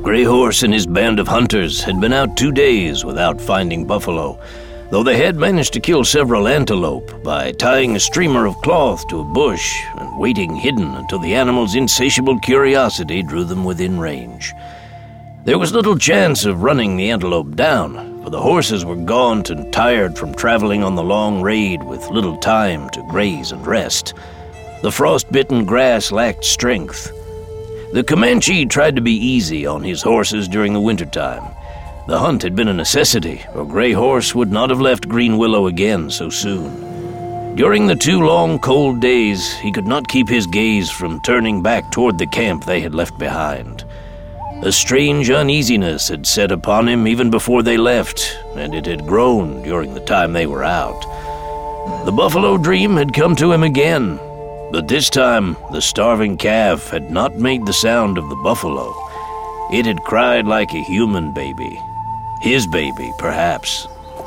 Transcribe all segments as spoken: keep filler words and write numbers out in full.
Grey Horse and his band of hunters had been out two days without finding buffalo, though they had managed to kill several antelope by tying a streamer of cloth to a bush and waiting hidden until the animal's insatiable curiosity drew them within range. There was little chance of running the antelope down, for the horses were gaunt and tired from traveling on the long raid with little time to graze and rest. The frost-bitten grass lacked strength. The Comanche tried to be easy on his horses during the wintertime. The hunt had been a necessity, or Grey Horse would not have left Green Willow again so soon. During the two long, cold days, he could not keep his gaze from turning back toward the camp they had left behind. A strange uneasiness had set upon him even before they left, and it had grown during the time they were out. The buffalo dream had come to him again, but this time the starving calf had not made the sound of the buffalo. It had cried like a human baby. His baby, perhaps.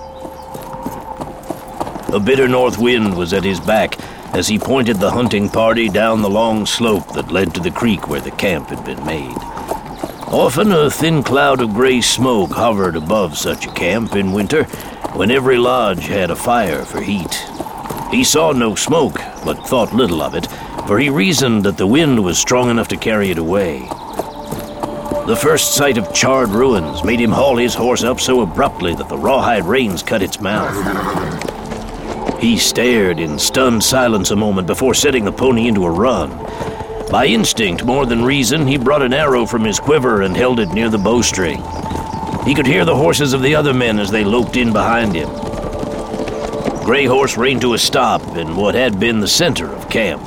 A bitter north wind was at his back as he pointed the hunting party down the long slope that led to the creek where the camp had been made. Often a thin cloud of gray smoke hovered above such a camp in winter when every lodge had a fire for heat. He saw no smoke, but thought little of it, for he reasoned that the wind was strong enough to carry it away. The first sight of charred ruins made him haul his horse up so abruptly that the rawhide reins cut its mouth. He stared in stunned silence a moment before setting the pony into a run. By instinct, more than reason, he brought an arrow from his quiver and held it near the bowstring. He could hear the horses of the other men as they loped in behind him. Grey Horse reined to a stop in what had been the center of camp.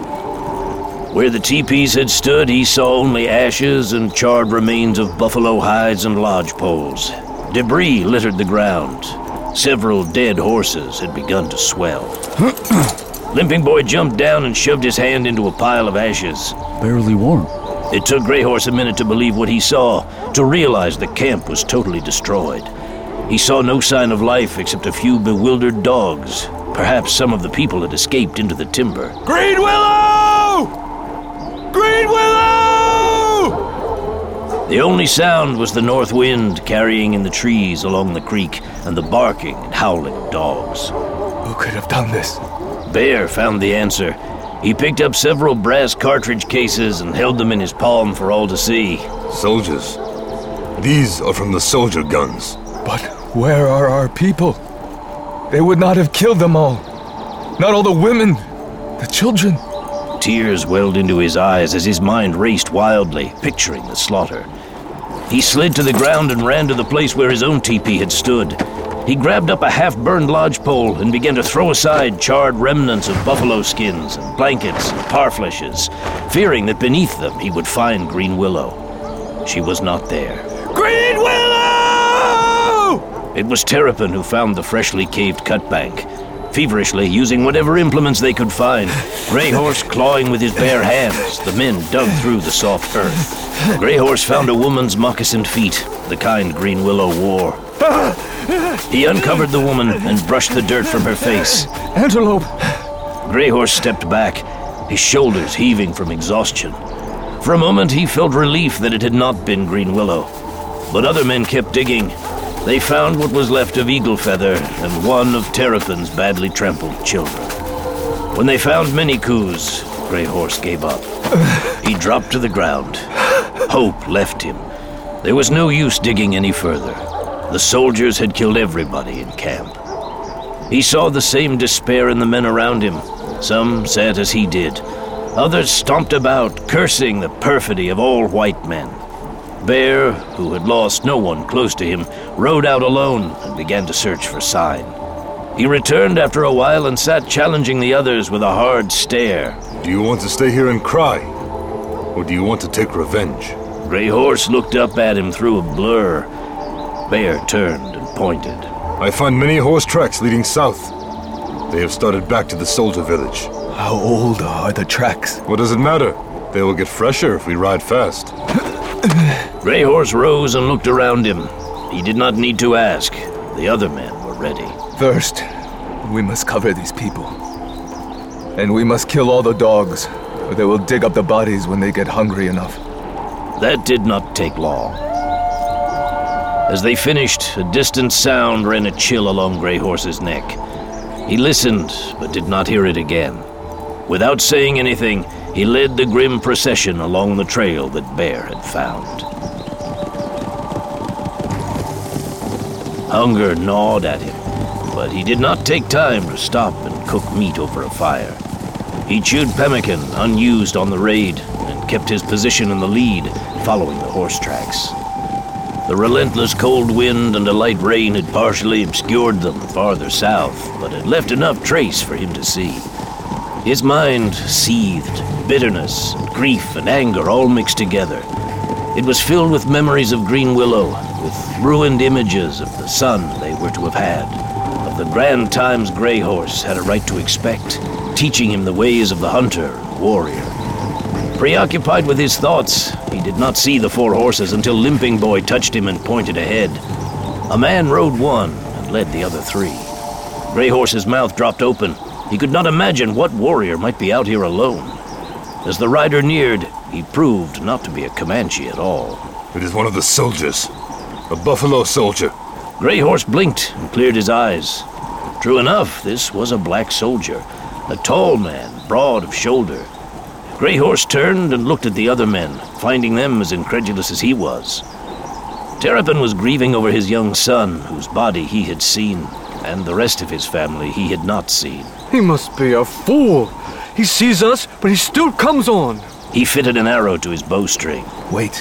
Where the teepees had stood, he saw only ashes and charred remains of buffalo hides and lodge poles. Debris littered the ground. Several dead horses had begun to swell. Limping Boy jumped down and shoved his hand into a pile of ashes. Barely warm. It took Grey Horse a minute to believe what he saw, to realize the camp was totally destroyed. He saw no sign of life except a few bewildered dogs. Perhaps some of the people had escaped into the timber. Green Willow! Green Willow! The only sound was the north wind carrying in the trees along the creek and the barking and howling of dogs. Who could have done this? Bear found the answer. He picked up several brass cartridge cases and held them in his palm for all to see. Soldiers. These are from the soldier guns. But where are our people? They would not have killed them all. Not all the women, the children. Tears welled into his eyes as his mind raced wildly, picturing the slaughter. He slid to the ground and ran to the place where his own teepee had stood. He grabbed up a half-burned lodge pole and began to throw aside charred remnants of buffalo skins and blankets and parfleshes, fearing that beneath them he would find Green Willow. She was not there. Green Willow! It was Terrapin who found the freshly caved cut bank. Feverishly, using whatever implements they could find, Grey Horse clawing with his bare hands, the men dug through the soft earth. Grey Horse found a woman's moccasined feet, the kind Green Willow wore. He uncovered the woman and brushed the dirt from her face. Antelope! Grey Horse stepped back, his shoulders heaving from exhaustion. For a moment he felt relief that it had not been Green Willow. But other men kept digging. They found what was left of Eagle Feather and one of Terrapin's badly trampled children. When they found many coos, Grey Horse gave up. He dropped to the ground. Hope left him. There was no use digging any further. The soldiers had killed everybody in camp. He saw the same despair in the men around him. Some sat as he did. Others stomped about, cursing the perfidy of all white men. Bear, who had lost no one close to him, rode out alone and began to search for sign. He returned after a while and sat challenging the others with a hard stare. Do you want to stay here and cry? Or do you want to take revenge? Grey Horse looked up at him through a blur. Bear turned and pointed. I find many horse tracks leading south. They have started back to the soldier village. How old are the tracks? What does it matter? They will get fresher if we ride fast. Grey Horse rose and looked around him. He did not need to ask. The other men were ready. First, we must cover these people. And we must kill all the dogs, or they will dig up the bodies when they get hungry enough. That did not take long. As they finished, a distant sound ran a chill along Grey Horse's neck. He listened, but did not hear it again. Without saying anything, he led the grim procession along the trail that Bear had found. Hunger gnawed at him, but he did not take time to stop and cook meat over a fire. He chewed pemmican unused on the raid and kept his position in the lead, following the horse tracks. The relentless cold wind and a light rain had partially obscured them farther south, but had left enough trace for him to see. His mind seethed, bitterness, grief, and anger all mixed together. It was filled with memories of Green Willow, with ruined images of the son they were to have had, of the grand times Grey Horse had a right to expect, teaching him the ways of the hunter and warrior. Preoccupied with his thoughts, he did not see the four horses until Limping Boy touched him and pointed ahead. A man rode one and led the other three. Grey Horse's mouth dropped open. He could not imagine what warrior might be out here alone. As the rider neared, he proved not to be a Comanche at all. It is one of the soldiers. A buffalo soldier. Grey Horse blinked and cleared his eyes. True enough, this was a black soldier, a tall man, broad of shoulder. Grey Horse turned and looked at the other men, finding them as incredulous as he was. Terrapin was grieving over his young son, whose body he had seen, and the rest of his family he had not seen. He must be a fool. He sees us, but he still comes on. He fitted an arrow to his bowstring. Wait.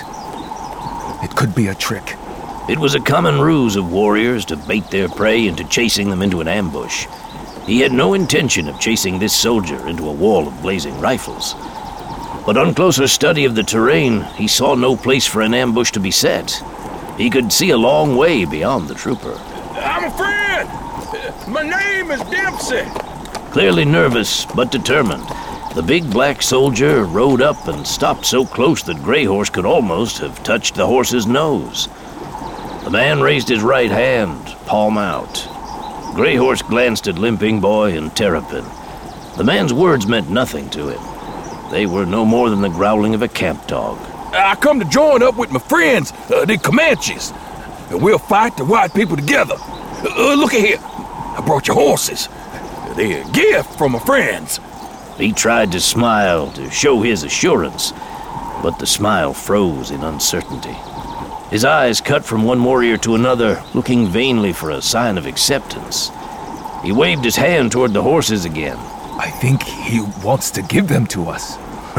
It could be a trick. It was a common ruse of warriors to bait their prey into chasing them into an ambush. He had no intention of chasing this soldier into a wall of blazing rifles. But on closer study of the terrain, he saw no place for an ambush to be set. He could see a long way beyond the trooper. I'm a friend! My name is Dempsey! Clearly nervous, but determined, the big black soldier rode up and stopped so close that Grey Horse could almost have touched the horse's nose. The man raised his right hand, palm out. Grey Horse glanced at Limping Boy and Terrapin. The man's words meant nothing to him. They were no more than the growling of a camp dog. I come to join up with my friends, uh, the Comanches, and we'll fight the white people together. Uh, look at here. I brought your horses. They're a gift from my friends. He tried to smile to show his assurance, but the smile froze in uncertainty. His eyes cut from one warrior to another, looking vainly for a sign of acceptance. He waved his hand toward the horses again. I think he wants to give them to us.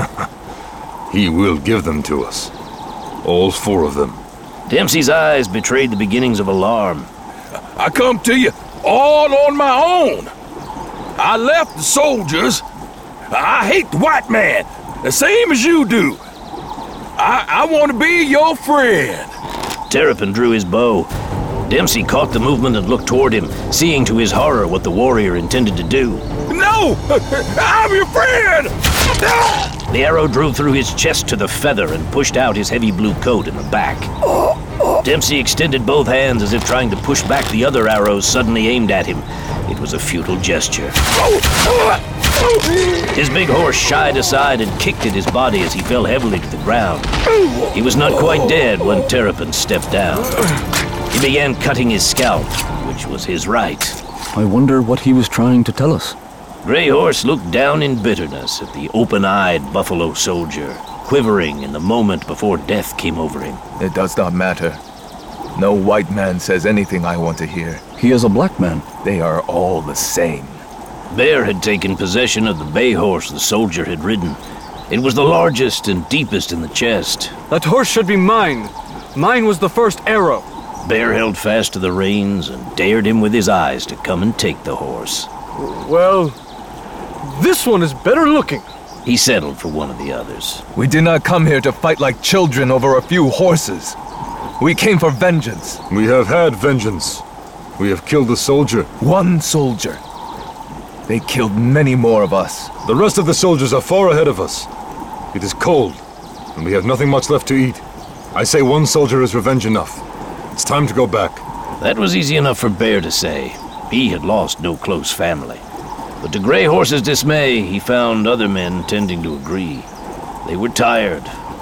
He will give them to us. All four of them. Dempsey's eyes betrayed the beginnings of alarm. I come to you all on my own. I left the soldiers. I hate the white man, the same as you do. I, I want to be your friend. Terrapin drew his bow. Dempsey caught the movement and looked toward him, seeing to his horror what the warrior intended to do. No! I'm your friend! The arrow drove through his chest to the feather and pushed out his heavy blue coat in the back. Dempsey extended both hands as if trying to push back the other arrows suddenly aimed at him. It was a futile gesture. His big horse shied aside and kicked at his body as he fell heavily to the ground. He was not quite dead when Terrapin stepped down. He began cutting his scalp, which was his right. I wonder what he was trying to tell us. Grey Horse looked down in bitterness at the open-eyed buffalo soldier, quivering in the moment before death came over him. It does not matter. No white man says anything I want to hear. He is a black man. They are all the same. Bear had taken possession of the bay horse the soldier had ridden. It was the largest and deepest in the chest. That horse should be mine. Mine was the first arrow. Bear held fast to the reins and dared him with his eyes to come and take the horse. Well, this one is better looking. He settled for one of the others. We did not come here to fight like children over a few horses. We came for vengeance. We have had vengeance. We have killed a soldier. One soldier. They killed many more of us. The rest of the soldiers are far ahead of us. It is cold, and we have nothing much left to eat. I say one soldier is revenge enough. It's time to go back. That was easy enough for Bear to say. He had lost no close family. But to Grey Horse's dismay, he found other men tending to agree. They were tired.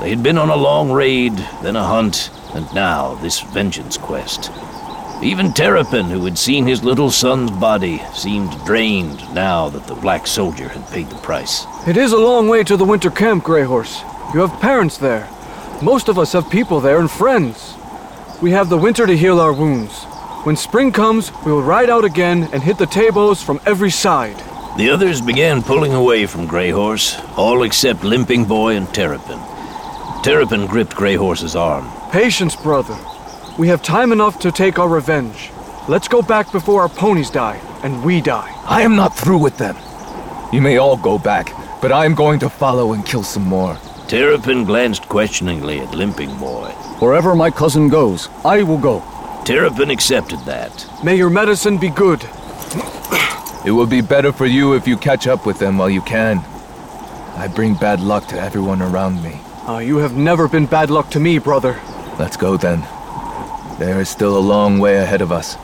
They had been on a long raid, then a hunt, and now this vengeance quest. Even Terrapin, who had seen his little son's body, seemed drained now that the black soldier had paid the price. It is a long way to the winter camp, Greyhorse. You have parents there. Most of us have people there and friends. We have the winter to heal our wounds. When spring comes, we will ride out again and hit the tables from every side. The others began pulling away from Greyhorse, all except Limping Boy and Terrapin. Terrapin gripped Greyhorse's arm. Patience, brother. We have time enough to take our revenge. Let's go back before our ponies die, and we die. I am not through with them. You may all go back, but I am going to follow and kill some more. Terrapin glanced questioningly at Limping Boy. Wherever my cousin goes, I will go. Terrapin accepted that. May your medicine be good. It will be better for you if you catch up with them while you can. I bring bad luck to everyone around me. Uh, you have never been bad luck to me, brother. Let's go then. There is still a long way ahead of us.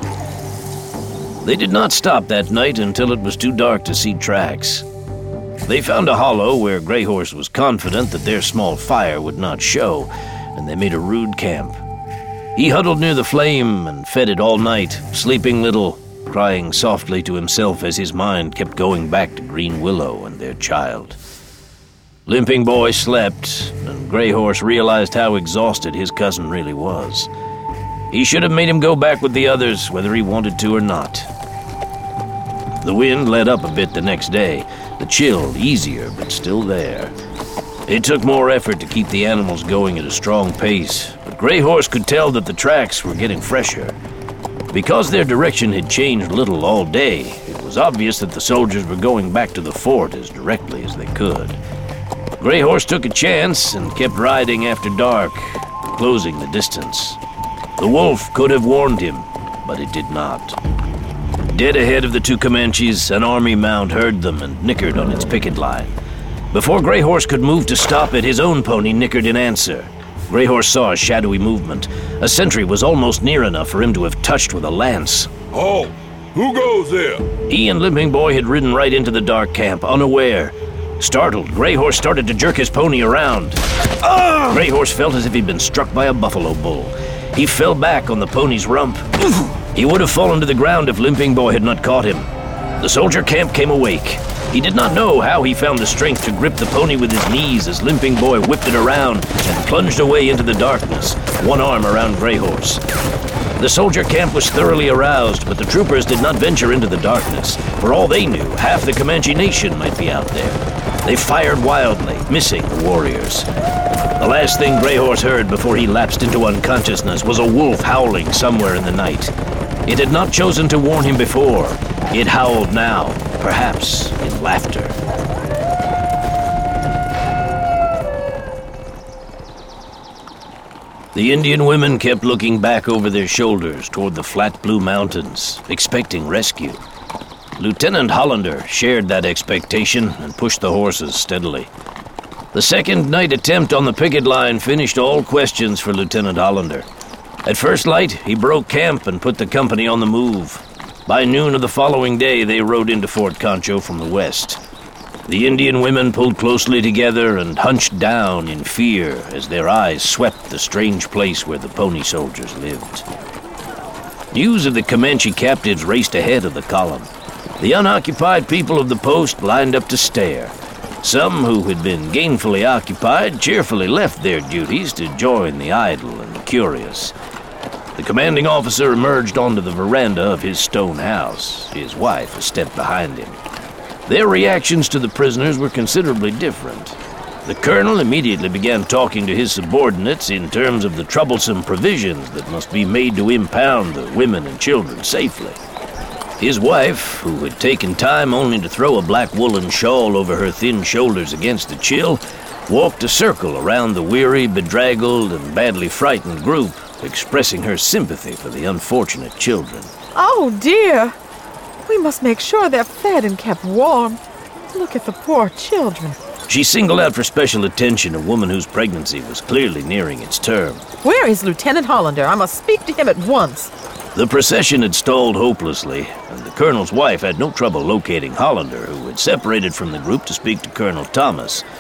They did not stop that night until it was too dark to see tracks. They found a hollow where Greyhorse was confident that their small fire would not show, and they made a rude camp. He huddled near the flame and fed it all night, sleeping little, crying softly to himself as his mind kept going back to Green Willow and their child. Limping Boy slept, and Greyhorse realized how exhausted his cousin really was. He should have made him go back with the others, whether he wanted to or not. The wind let up a bit the next day, the chill easier but still there. It took more effort to keep the animals going at a strong pace, but Greyhorse could tell that the tracks were getting fresher. Because their direction had changed little all day, it was obvious that the soldiers were going back to the fort as directly as they could. Greyhorse took a chance and kept riding after dark, closing the distance. The wolf could have warned him, but it did not. Dead ahead of the two Comanches, an army mound heard them and nickered on its picket line. Before Greyhorse could move to stop it, his own pony nickered in answer. Greyhorse saw a shadowy movement. A sentry was almost near enough for him to have touched with a lance. Oh, who goes there? He and Limping Boy had ridden right into the dark camp, unaware. Startled, Greyhorse started to jerk his pony around. Ah! Greyhorse felt as if he'd been struck by a buffalo bull. He fell back on the pony's rump. He would have fallen to the ground if Limping Boy had not caught him. The soldier camp came awake. He did not know how he found the strength to grip the pony with his knees as Limping Boy whipped it around and plunged away into the darkness, one arm around Greyhorse. The soldier camp was thoroughly aroused, but the troopers did not venture into the darkness. For all they knew, half the Comanche nation might be out there. They fired wildly, missing the warriors. The last thing Greyhorse heard before he lapsed into unconsciousness was a wolf howling somewhere in the night. It had not chosen to warn him before. It howled now, perhaps in laughter. The Indian women kept looking back over their shoulders toward the flat blue mountains, expecting rescue. Lieutenant Hollander shared that expectation and pushed the horses steadily. The second night attempt on the picket line finished all questions for Lieutenant Hollander. At first light, he broke camp and put the company on the move. By noon of the following day, they rode into Fort Concho from the west. The Indian women pulled closely together and hunched down in fear as their eyes swept the strange place where the pony soldiers lived. News of the Comanche captives raced ahead of the column. The unoccupied people of the post lined up to stare. Some who had been gainfully occupied cheerfully left their duties to join the idle and the curious. The commanding officer emerged onto the veranda of his stone house, his wife a step behind him. Their reactions to the prisoners were considerably different. The colonel immediately began talking to his subordinates in terms of the troublesome provisions that must be made to impound the women and children safely. His wife, who had taken time only to throw a black woolen shawl over her thin shoulders against the chill, walked a circle around the weary, bedraggled, and badly frightened group, expressing her sympathy for the unfortunate children. Oh, dear. We must make sure they're fed and kept warm. Look at the poor children. She singled out for special attention a woman whose pregnancy was clearly nearing its term. Where is Lieutenant Hollander? I must speak to him at once. The procession had stalled hopelessly, and the colonel's wife had no trouble locating Hollander, who had separated from the group to speak to Colonel Thomas.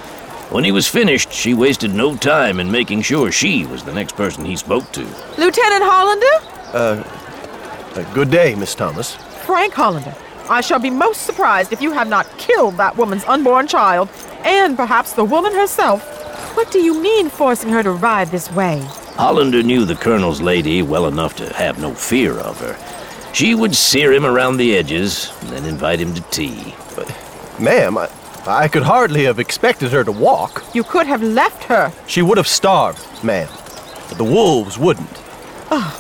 When he was finished, she wasted no time in making sure she was the next person he spoke to. Lieutenant Hollander? Uh, uh, good day, Miss Thomas. Frank Hollander, I shall be most surprised if you have not killed that woman's unborn child, and perhaps the woman herself. What do you mean forcing her to ride this way? Hollander knew the Colonel's lady well enough to have no fear of her. She would sear him around the edges, and then invite him to tea. But, ma'am, I, I could hardly have expected her to walk. You could have left her. She would have starved, ma'am. But the wolves wouldn't. Oh.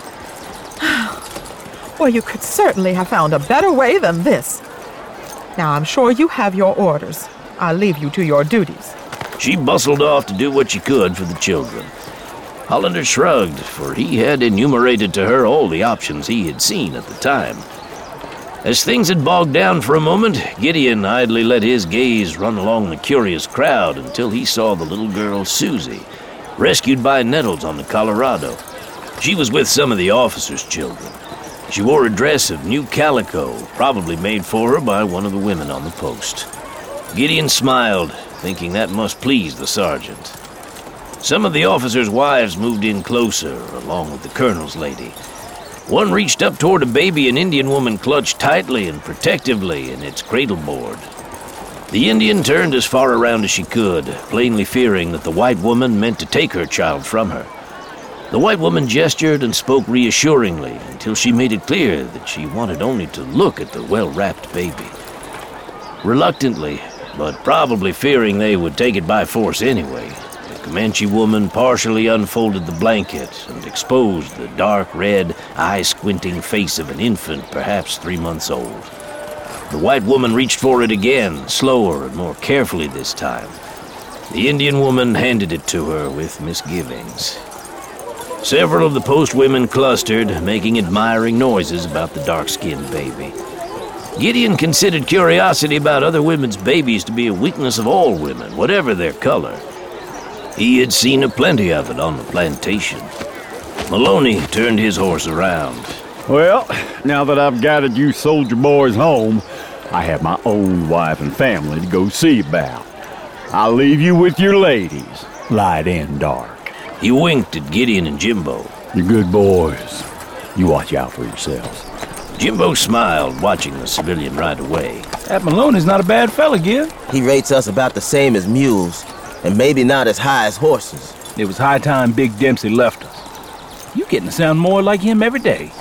Well, you could certainly have found a better way than this. Now, I'm sure you have your orders. I'll leave you to your duties. She bustled off to do what she could for the children. Hollander shrugged, for he had enumerated to her all the options he had seen at the time. As things had bogged down for a moment, Gideon idly let his gaze run along the curious crowd until he saw the little girl Susie, rescued by Nettles on the Colorado. She was with some of the officers' children. She wore a dress of new calico, probably made for her by one of the women on the post. Gideon smiled, thinking that must please the sergeant. Some of the officers' wives moved in closer, along with the Colonel's lady. One reached up toward a baby an Indian woman clutched tightly and protectively in its cradle board. The Indian turned as far around as she could, plainly fearing that the white woman meant to take her child from her. The white woman gestured and spoke reassuringly until she made it clear that she wanted only to look at the well-wrapped baby. Reluctantly, but probably fearing they would take it by force anyway, the Comanche woman partially unfolded the blanket and exposed the dark red, eye-squinting face of an infant perhaps three months old. The white woman reached for it again, slower and more carefully this time. The Indian woman handed it to her with misgivings. Several of the post women clustered, making admiring noises about the dark-skinned baby. Gideon considered curiosity about other women's babies to be a weakness of all women, whatever their color. He had seen aplenty of it on the plantation. Maloney turned his horse around. Well, now that I've guided you soldier boys home, I have my own wife and family to go see about. I'll leave you with your ladies, light and dark. He winked at Gideon and Jimbo. You're good boys. You watch out for yourselves. Jimbo smiled, watching the civilian ride away. That Maloney's not a bad fella, Gid. He rates us about the same as mules, and maybe not as high as horses. It was high time Big Dempsey left us. You getting to sound more like him every day.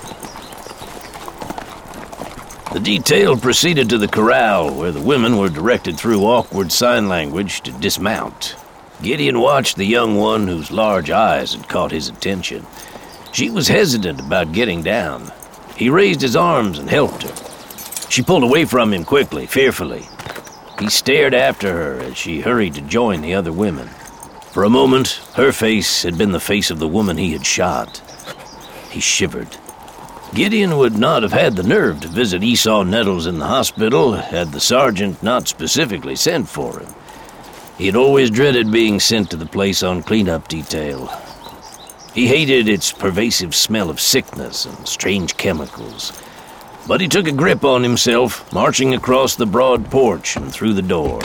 The detail proceeded to the corral, where the women were directed through awkward sign language to dismount. Gideon watched the young one whose large eyes had caught his attention. She was hesitant about getting down. He raised his arms and helped her. She pulled away from him quickly, fearfully. He stared after her as she hurried to join the other women. For a moment, her face had been the face of the woman he had shot. He shivered. Gideon would not have had the nerve to visit Esau Nettles in the hospital had the sergeant not specifically sent for him. He had always dreaded being sent to the place on cleanup detail. He hated its pervasive smell of sickness and strange chemicals. But he took a grip on himself, marching across the broad porch and through the door.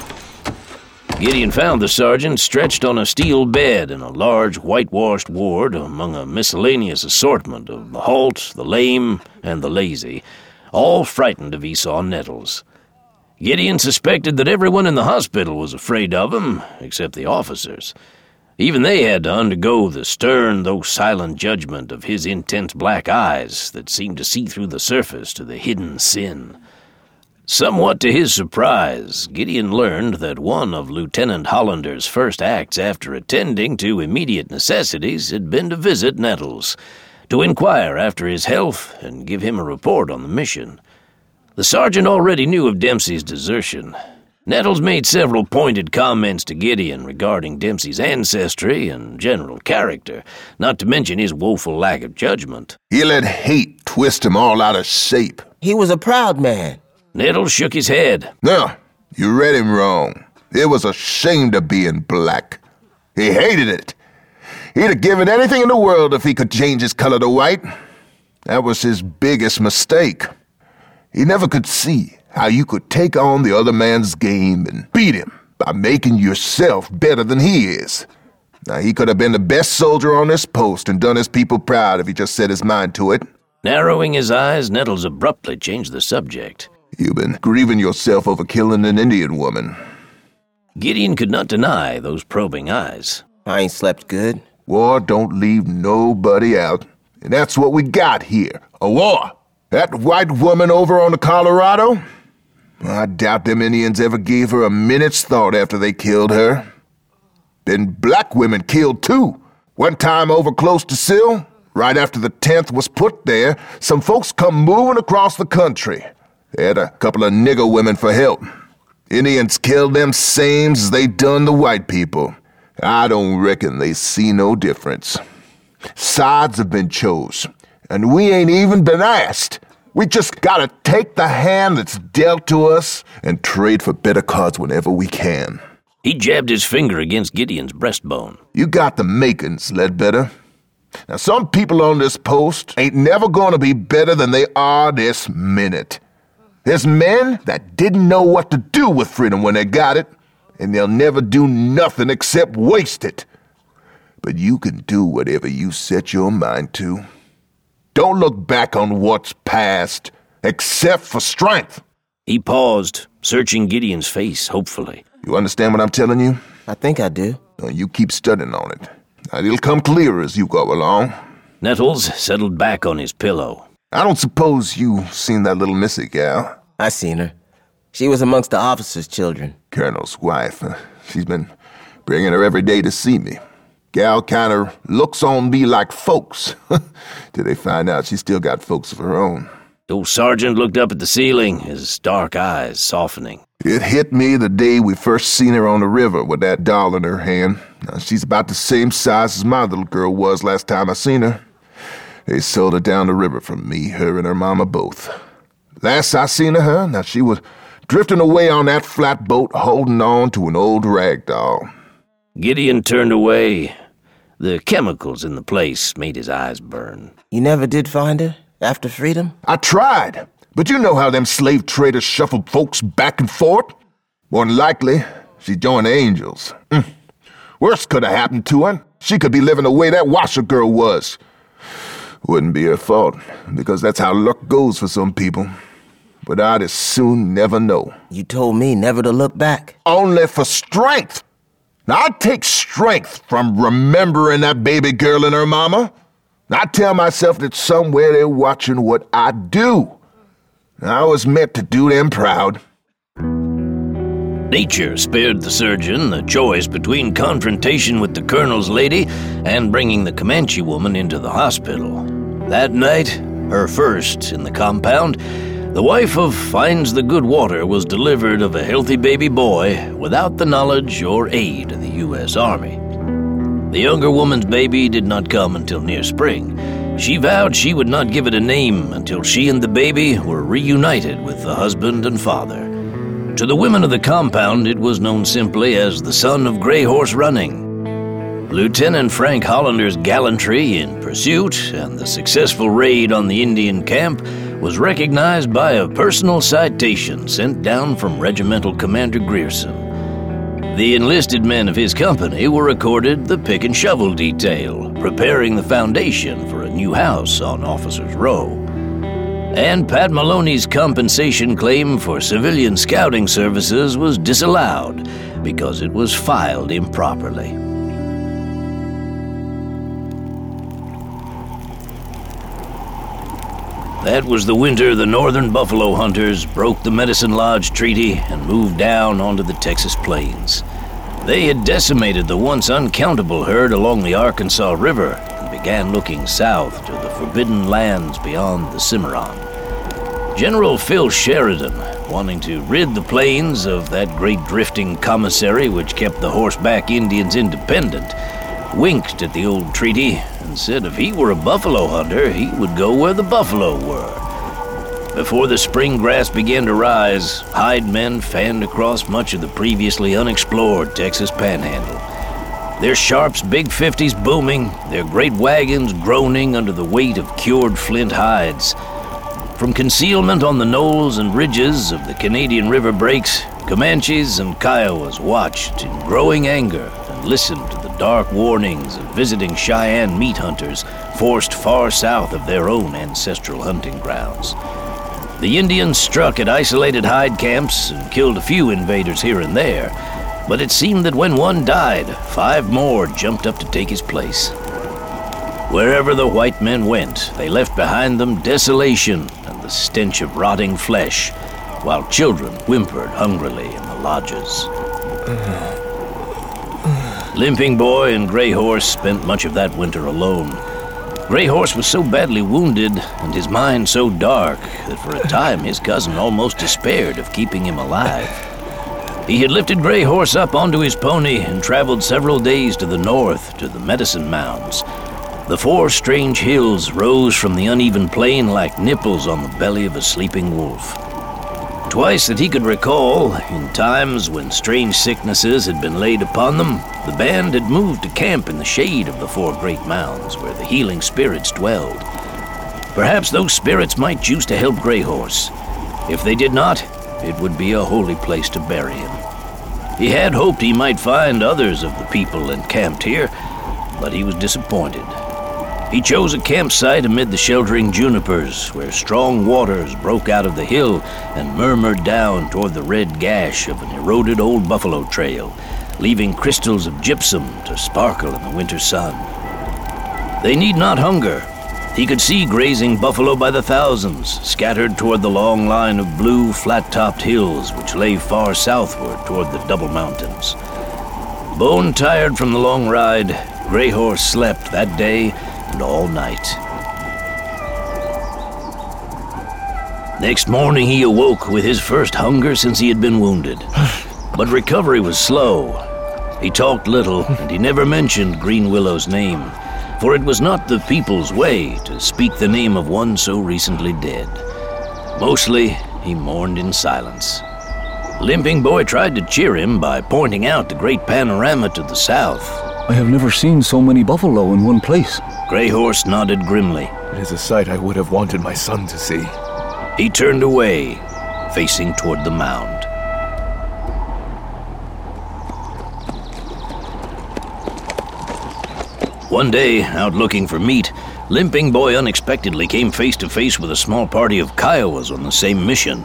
Gideon found the sergeant stretched on a steel bed in a large whitewashed ward among a miscellaneous assortment of the halt, the lame, and the lazy, all frightened of Esau Nettles. Gideon suspected that everyone in the hospital was afraid of him, except the officers. Even they had to undergo the stern, though silent judgment of his intense black eyes that seemed to see through the surface to the hidden sin. Somewhat to his surprise, Gideon learned that one of Lieutenant Hollander's first acts after attending to immediate necessities had been to visit Nettles, to inquire after his health and give him a report on the mission. The sergeant already knew of Dempsey's desertion. Nettles made several pointed comments to Gideon regarding Dempsey's ancestry and general character, not to mention his woeful lack of judgment. He let hate twist him all out of shape. He was a proud man. Nettles shook his head. No, you read him wrong. It was ashamed of being black. He hated it. He'd have given anything in the world if he could change his color to white. That was his biggest mistake. He never could see how you could take on the other man's game and beat him by making yourself better than he is. Now, he could have been the best soldier on this post and done his people proud if he just set his mind to it. Narrowing his eyes, Nettles abruptly changed the subject. You've been grieving yourself over killing an Indian woman. Gideon could not deny those probing eyes. I ain't slept good. War don't leave nobody out. And that's what we got here, a war. That white woman over on the Colorado? I doubt them Indians ever gave her a minute's thought after they killed her. Been black women killed too. One time over close to Sill, right after the tenth was put there, some folks come moving across the country. They had a couple of nigger women for help. Indians killed them same as they done the white people. I don't reckon they see no difference. Sides have been chose, and we ain't even been asked. We just gotta take the hand that's dealt to us and trade for better cards whenever we can. He jabbed his finger against Gideon's breastbone. You got the makings, Ledbetter. Now, some people on this post ain't never gonna be better than they are this minute. There's men that didn't know what to do with freedom when they got it, and they'll never do nothing except waste it. But you can do whatever you set your mind to. Don't look back on what's past, except for strength. He paused, searching Gideon's face hopefully. You understand what I'm telling you? I think I do. No, you keep studying on it. It'll come clearer as you go along. Nettles settled back on his pillow. I don't suppose you seen that little missy gal? I seen her. She was amongst the officers' children. Colonel's wife. Uh, she's been bringing her every day to see me. Gal kinda looks on me like folks, till they find out she still got folks of her own. The old sergeant looked up at the ceiling, his dark eyes softening. It hit me the day we first seen her on the river with that doll in her hand. Now, she's about the same size as my little girl was last time I seen her. They sold her down the river from me, her and her mama both. Last I seen of her, now she was drifting away on that flatboat holding on to an old rag doll. Gideon turned away. The chemicals in the place made his eyes burn. You never did find her after freedom? I tried, but you know how them slave traders shuffle folks back and forth. More than likely, she joined the Angels. Mm. Worse could have happened to her. She could be living the way that Washer girl was. Wouldn't be her fault, because that's how luck goes for some people. But I'd as soon never know. You told me never to look back. Only for strength. Now, I take strength from remembering that baby girl and her mama. I tell myself that somewhere they're watching what I do. I was meant to do them proud. Nature spared the surgeon the choice between confrontation with the colonel's lady and bringing the Comanche woman into the hospital. That night, her first in the compound, the wife of Finds the Good Water was delivered of a healthy baby boy without the knowledge or aid of the U S Army. The younger woman's baby did not come until near spring. She vowed she would not give it a name until she and the baby were reunited with the husband and father. To the women of the compound, it was known simply as the son of Grey Horse Running. Lieutenant Frank Hollander's gallantry in pursuit and the successful raid on the Indian camp was recognized by a personal citation sent down from Regimental Commander Grierson. The enlisted men of his company were accorded the pick and shovel detail, preparing the foundation for a new house on Officers' Row. And Pat Maloney's compensation claim for civilian scouting services was disallowed because it was filed improperly. That was the winter the northern buffalo hunters broke the Medicine Lodge Treaty and moved down onto the Texas plains. They had decimated the once uncountable herd along the Arkansas River and began looking south to the forbidden lands beyond the Cimarron. General Phil Sheridan, wanting to rid the plains of that great drifting commissary which kept the horseback Indians independent, winked at the old treaty and said if he were a buffalo hunter, he would go where the buffalo were. Before the spring grass began to rise, hide men fanned across much of the previously unexplored Texas panhandle. Their Sharps Big fifties booming, their great wagons groaning under the weight of cured flint hides. From concealment on the knolls and ridges of the Canadian river breaks, Comanches and Kiowas watched in growing anger and listened to the dark warnings of visiting Cheyenne meat hunters forced far south of their own ancestral hunting grounds. The Indians struck at isolated hide camps and killed a few invaders here and there, but it seemed that when one died, five more jumped up to take his place. Wherever the white men went, they left behind them desolation and the stench of rotting flesh, while children whimpered hungrily in the lodges. Limping Boy and Gray Horse spent much of that winter alone. Gray Horse was so badly wounded and his mind so dark that for a time his cousin almost despaired of keeping him alive. He had lifted Gray Horse up onto his pony and traveled several days to the north to the Medicine Mounds. The four strange hills rose from the uneven plain like nipples on the belly of a sleeping wolf. Twice that he could recall, in times when strange sicknesses had been laid upon them, the band had moved to camp in the shade of the four great mounds where the healing spirits dwelled. Perhaps those spirits might choose to help Gray Horse. If they did not, it would be a holy place to bury him. He had hoped he might find others of the people encamped here, but he was disappointed. He chose a campsite amid the sheltering junipers, where strong waters broke out of the hill and murmured down toward the red gash of an eroded old buffalo trail, leaving crystals of gypsum to sparkle in the winter sun. They need not hunger. He could see grazing buffalo by the thousands, scattered toward the long line of blue, flat-topped hills which lay far southward toward the Double Mountains. Bone-tired from the long ride, Gray Horse slept that day and all night. Next morning he awoke with his first hunger since he had been wounded. But recovery was slow. He talked little, and he never mentioned Green Willow's name, for it was not the people's way to speak the name of one so recently dead. Mostly, he mourned in silence. Limping Boy tried to cheer him by pointing out the great panorama to the south. I have never seen so many buffalo in one place. Gray Horse nodded grimly. It is a sight I would have wanted my son to see. He turned away, facing toward the mound. One day, out looking for meat, Limping Boy unexpectedly came face to face with a small party of Kiowas on the same mission.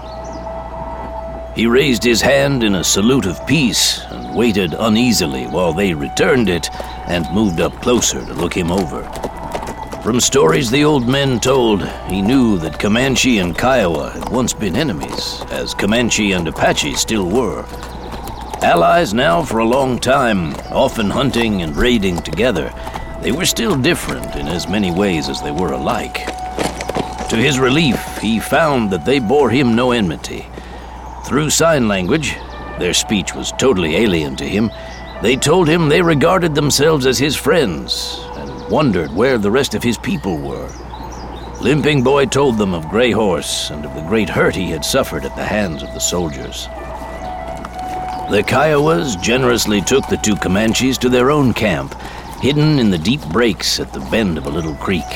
He raised his hand in a salute of peace and waited uneasily while they returned it and moved up closer to look him over. From stories the old men told, he knew that Comanche and Kiowa had once been enemies, as Comanche and Apache still were. Allies now for a long time, often hunting and raiding together, they were still different in as many ways as they were alike. To his relief, he found that they bore him no enmity. Through sign language, their speech was totally alien to him, they told him they regarded themselves as his friends and wondered where the rest of his people were. Limping Boy told them of Gray Horse and of the great hurt he had suffered at the hands of the soldiers. The Kiowas generously took the two Comanches to their own camp, hidden in the deep breaks at the bend of a little creek.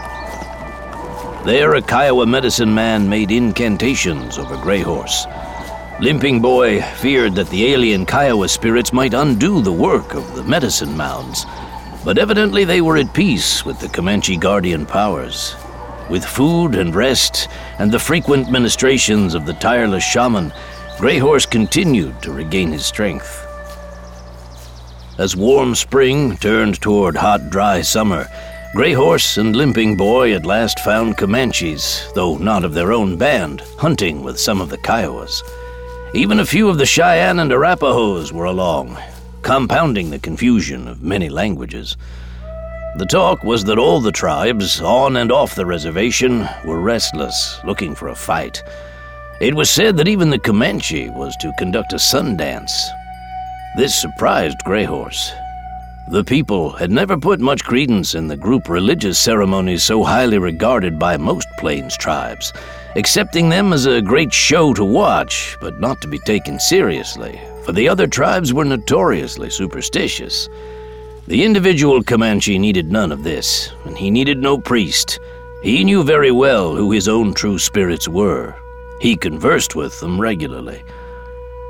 There, a Kiowa medicine man made incantations over Gray Horse. Limping Boy feared that the alien Kiowa spirits might undo the work of the medicine mounds, but evidently they were at peace with the Comanche guardian powers. With food and rest and the frequent ministrations of the tireless shaman, Gray Horse continued to regain his strength. As warm spring turned toward hot, dry summer, Gray Horse and Limping Boy at last found Comanches, though not of their own band, hunting with some of the Kiowas. Even a few of the Cheyenne and Arapahoes were along, compounding the confusion of many languages. The talk was that all the tribes, on and off the reservation, were restless, looking for a fight. It was said that even the Comanche was to conduct a sun dance. This surprised Gray Horse. The people had never put much credence in the group religious ceremonies so highly regarded by most Plains tribes, accepting them as a great show to watch, but not to be taken seriously, for the other tribes were notoriously superstitious. The individual Comanche needed none of this, and he needed no priest. He knew very well who his own true spirits were. He conversed with them regularly.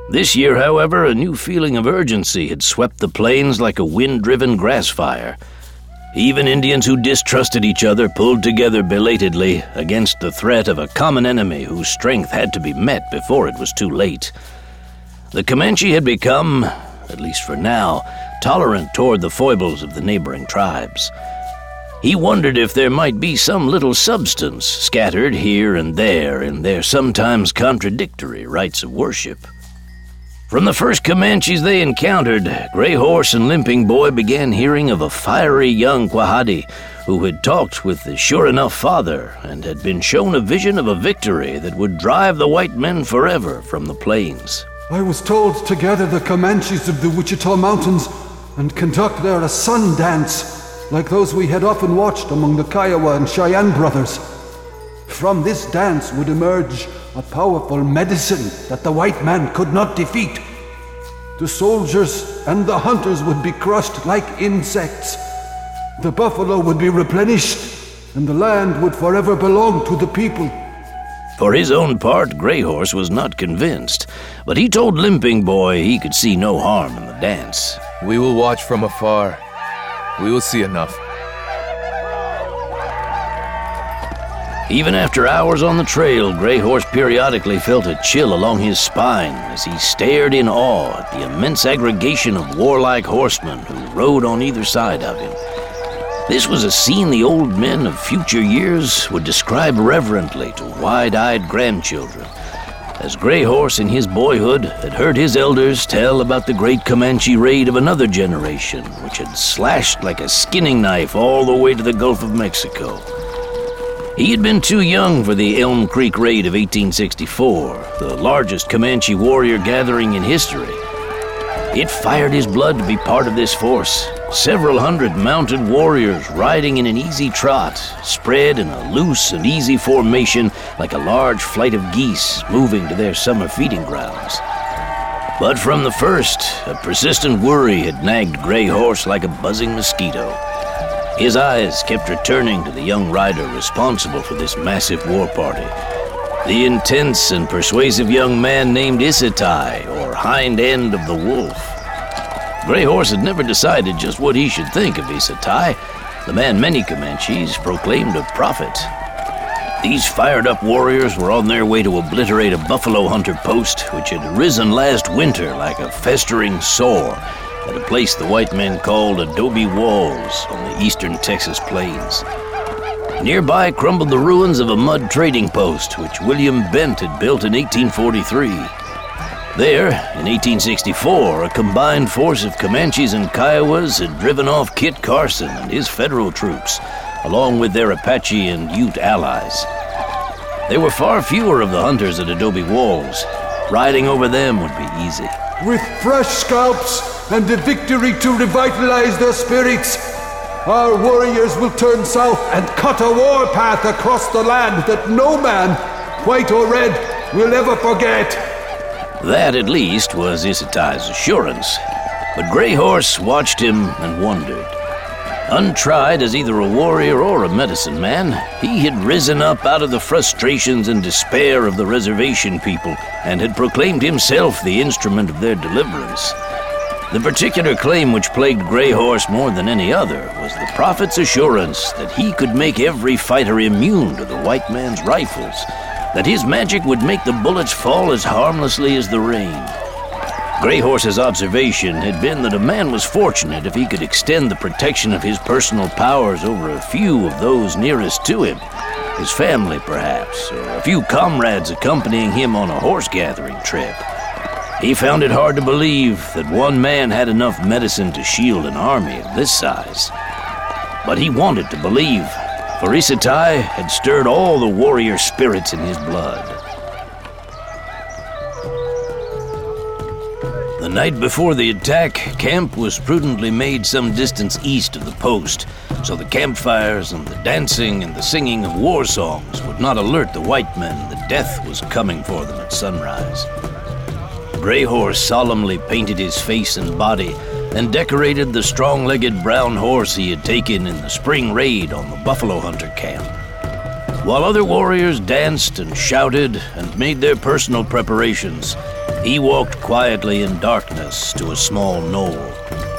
This year, however, a new feeling of urgency had swept the plains like a wind-driven grass fire. Even Indians who distrusted each other pulled together belatedly against the threat of a common enemy whose strength had to be met before it was too late. The Comanche had become, at least for now, tolerant toward the foibles of the neighboring tribes. He wondered if there might be some little substance scattered here and there in their sometimes contradictory rites of worship. From the first Comanches they encountered, Gray Horse and Limping Boy began hearing of a fiery young Quahadi who had talked with the Sure Enough father and had been shown a vision of a victory that would drive the white men forever from the plains. I was told to gather the Comanches of the Wichita Mountains and conduct there a sun dance, like those we had often watched among the Kiowa and Cheyenne brothers. From this dance would emerge a powerful medicine that the white man could not defeat. The soldiers and the hunters would be crushed like insects. The buffalo would be replenished, and the land would forever belong to the people. For his own part, Gray Horse was not convinced, but he told Limping Boy he could see no harm in the dance. We will watch from afar. We will see enough. Even after hours on the trail, Gray Horse periodically felt a chill along his spine as he stared in awe at the immense aggregation of warlike horsemen who rode on either side of him. This was a scene the old men of future years would describe reverently to wide-eyed grandchildren, as Gray Horse in his boyhood had heard his elders tell about the great Comanche raid of another generation, which had slashed like a skinning knife all the way to the Gulf of Mexico. He had been too young for the Elm Creek Raid of eighteen sixty-four, the largest Comanche warrior gathering in history. It fired his blood to be part of this force, several hundred mounted warriors riding in an easy trot, spread in a loose and easy formation like a large flight of geese moving to their summer feeding grounds. But from the first, a persistent worry had nagged Gray Horse like a buzzing mosquito. His eyes kept returning to the young rider responsible for this massive war party, the intense and persuasive young man named Issatai, or Hind End of the Wolf. Gray Horse had never decided just what he should think of Issatai, the man many Comanches proclaimed a prophet. These fired-up warriors were on their way to obliterate a buffalo hunter post which had arisen last winter like a festering sore at a place the white men called Adobe Walls on the eastern Texas plains. Nearby crumbled the ruins of a mud trading post which William Bent had built in eighteen forty-three. There, in eighteen sixty-four, a combined force of Comanches and Kiowas had driven off Kit Carson and his federal troops, along with their Apache and Ute allies. There were far fewer of the hunters at Adobe Walls. Riding over them would be easy. With fresh scalps and a victory to revitalize their spirits, our warriors will turn south and cut a war path across the land that no man, white or red, will ever forget. That, at least, was Issatai's assurance. But Gray Horse watched him and wondered. Untried as either a warrior or a medicine man, he had risen up out of the frustrations and despair of the reservation people and had proclaimed himself the instrument of their deliverance. The particular claim which plagued Gray Horse more than any other was the prophet's assurance that he could make every fighter immune to the white man's rifles, that his magic would make the bullets fall as harmlessly as the rain. Gray Horse's observation had been that a man was fortunate if he could extend the protection of his personal powers over a few of those nearest to him, his family perhaps, or a few comrades accompanying him on a horse-gathering trip. He found it hard to believe that one man had enough medicine to shield an army of this size. But he wanted to believe, for Issatai had stirred all the warrior spirits in his blood. The night before the attack, camp was prudently made some distance east of the post, so the campfires and the dancing and the singing of war songs would not alert the white men that death was coming for them at sunrise. Gray Horse solemnly painted his face and body and decorated the strong-legged brown horse he had taken in the spring raid on the buffalo hunter camp. While other warriors danced and shouted and made their personal preparations, He walked quietly in darkness to a small knoll.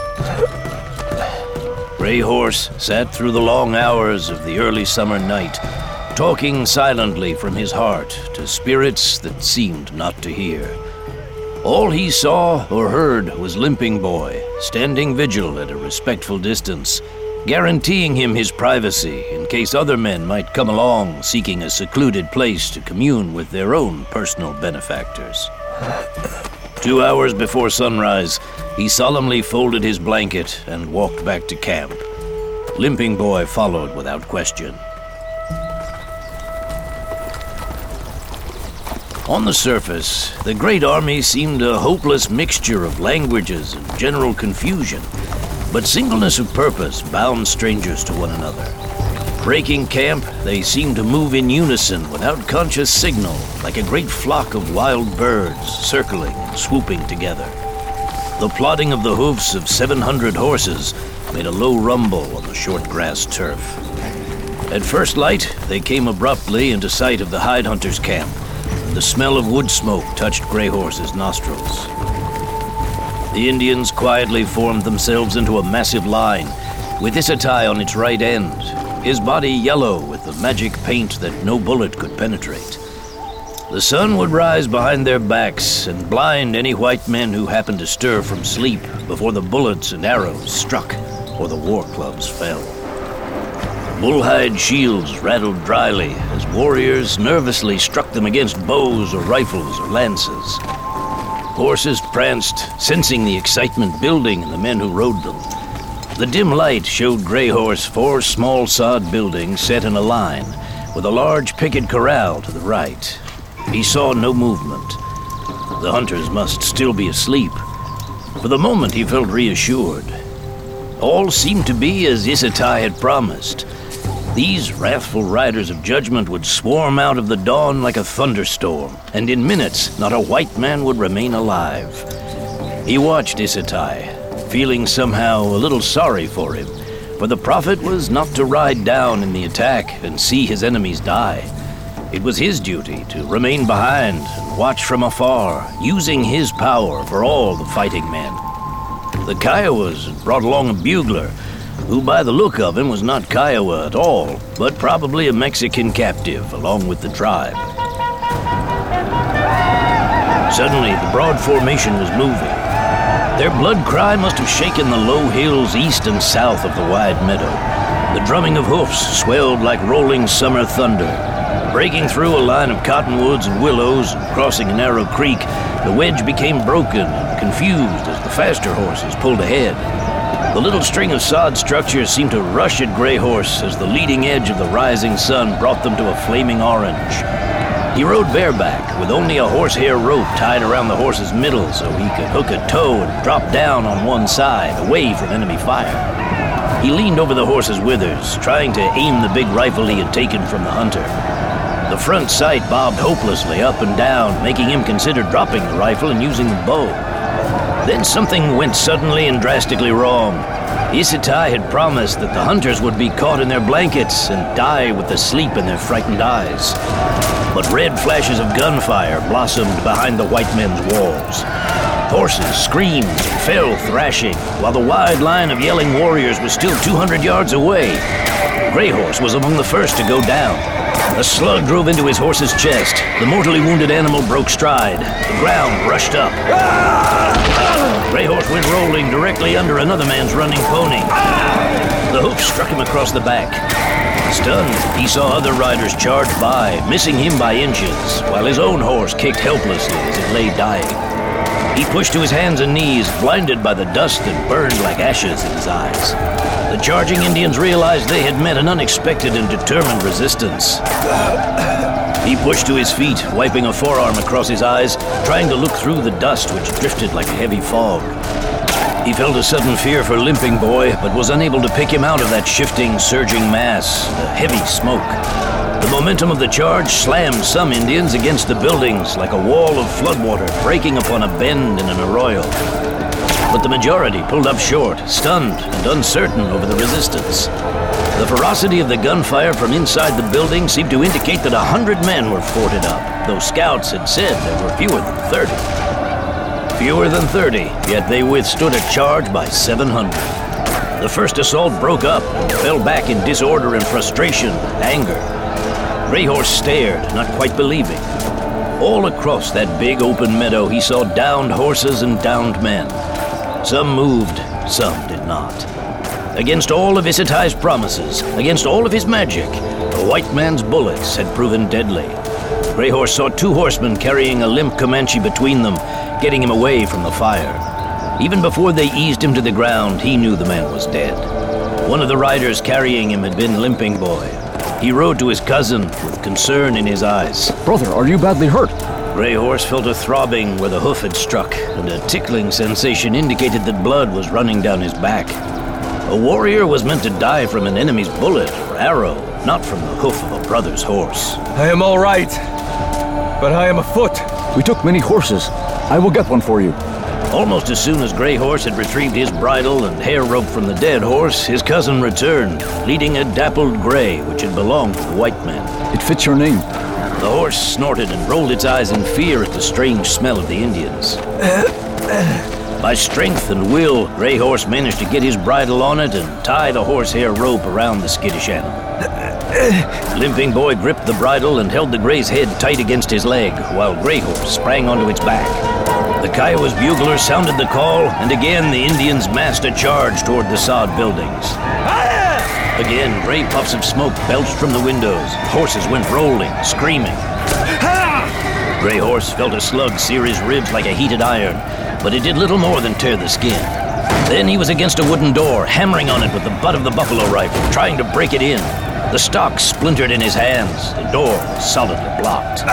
Grey Horse sat through the long hours of the early summer night, talking silently from his heart to spirits that seemed not to hear. All he saw or heard was Limping Boy, standing vigil at a respectful distance, guaranteeing him his privacy in case other men might come along seeking a secluded place to commune with their own personal benefactors. Two hours before sunrise, he solemnly folded his blanket and walked back to camp. Limping Boy followed without question. On the surface, the great army seemed a hopeless mixture of languages and general confusion, but singleness of purpose bound strangers to one another. Breaking camp, they seemed to move in unison without conscious signal, like a great flock of wild birds circling and swooping together. The plodding of the hoofs of seven hundred horses made a low rumble on the short grass turf. At first light, they came abruptly into sight of the hide hunters' camp. The smell of wood smoke touched Grey Horse's nostrils. The Indians quietly formed themselves into a massive line, with Issatai on its right end, his body yellow with the magic paint that no bullet could penetrate. The sun would rise behind their backs and blind any white men who happened to stir from sleep before the bullets and arrows struck or the war clubs fell. Bullhide shields rattled dryly as warriors nervously struck them against bows or rifles or lances. Horses pranced, sensing the excitement building in the men who rode them. The dim light showed Grey Horse four small sod buildings set in a line, with a large picket corral to the right. He saw no movement. The hunters must still be asleep. For the moment he felt reassured. All seemed to be as Issatai had promised. These wrathful riders of judgment would swarm out of the dawn like a thunderstorm, and in minutes not a white man would remain alive. He watched Issatai, feeling somehow a little sorry for him, for the prophet was not to ride down in the attack and see his enemies die. It was his duty to remain behind and watch from afar, using his power for all the fighting men. The Kiowas had brought along a bugler, who by the look of him was not Kiowa at all, but probably a Mexican captive along with the tribe. Suddenly, the broad formation was moving. Their blood cry must have shaken the low hills east and south of the wide meadow. The drumming of hoofs swelled like rolling summer thunder. Breaking through a line of cottonwoods and willows and crossing a narrow creek, the wedge became broken and confused as the faster horses pulled ahead. The little string of sod structures seemed to rush at Grey Horse as the leading edge of the rising sun brought them to a flaming orange. He rode bareback, with only a horsehair rope tied around the horse's middle so he could hook a toe and drop down on one side, away from enemy fire. He leaned over the horse's withers, trying to aim the big rifle he had taken from the hunter. The front sight bobbed hopelessly up and down, making him consider dropping the rifle and using the bow. Then something went suddenly and drastically wrong. Issatai had promised that the hunters would be caught in their blankets and die with the sleep in their frightened eyes. But red flashes of gunfire blossomed behind the white men's walls. Horses screamed and fell thrashing, while the wide line of yelling warriors was still two hundred yards away. Grey Horse was among the first to go down. A slug drove into his horse's chest. The mortally wounded animal broke stride. The ground rushed up. Grey Horse went rolling directly under another man's running pony. The hoof struck him across the back. Stunned, he saw other riders charge by, missing him by inches, while his own horse kicked helplessly as it lay dying. He pushed to his hands and knees, blinded by the dust that burned like ashes in his eyes. The charging Indians realized they had met an unexpected and determined resistance. He pushed to his feet, wiping a forearm across his eyes, trying to look through the dust which drifted like a heavy fog. He felt a sudden fear for Limping Boy, but was unable to pick him out of that shifting, surging mass, the heavy smoke. The momentum of the charge slammed some Indians against the buildings like a wall of floodwater breaking upon a bend in an arroyo. But the majority pulled up short, stunned and uncertain over the resistance. The ferocity of the gunfire from inside the building seemed to indicate that a hundred men were forted up, though scouts had said there were fewer than thirty. Fewer than thirty, yet they withstood a charge by seven hundred. The first assault broke up and fell back in disorder and frustration, anger. Greyhorse stared, not quite believing. All across that big open meadow he saw downed horses and downed men. Some moved, some did not. Against all of Isatai's promises, against all of his magic, the white man's bullets had proven deadly. Greyhorse saw two horsemen carrying a limp Comanche between them, getting him away from the fire. Even before they eased him to the ground, he knew the man was dead. One of the riders carrying him had been Limping Boy. He rode to his cousin with concern in his eyes. Brother, are you badly hurt? Greyhorse felt a throbbing where the hoof had struck, and a tickling sensation indicated that blood was running down his back. A warrior was meant to die from an enemy's bullet or arrow, not from the hoof of a brother's horse. I am all right, but I am afoot. We took many horses. I will get one for you. Almost as soon as Greyhorse had retrieved his bridle and hair rope from the dead horse, his cousin returned, leading a dappled gray which had belonged to the white man. It fits your name. The horse snorted and rolled its eyes in fear at the strange smell of the Indians. By strength and will, Greyhorse managed to get his bridle on it and tie the horsehair rope around the skittish animal. Limping Boy gripped the bridle and held the gray's head tight against his leg, while Greyhorse sprang onto its back. The Kiowa's bugler sounded the call, and again the Indians massed a charge toward the sod buildings. Again, gray puffs of smoke belched from the windows. Horses went rolling, screaming. Greyhorse felt a slug sear his ribs like a heated iron, but it did little more than tear the skin. Then he was against a wooden door, hammering on it with the butt of the buffalo rifle, trying to break it in. The stock splintered in his hands. The door was solidly blocked.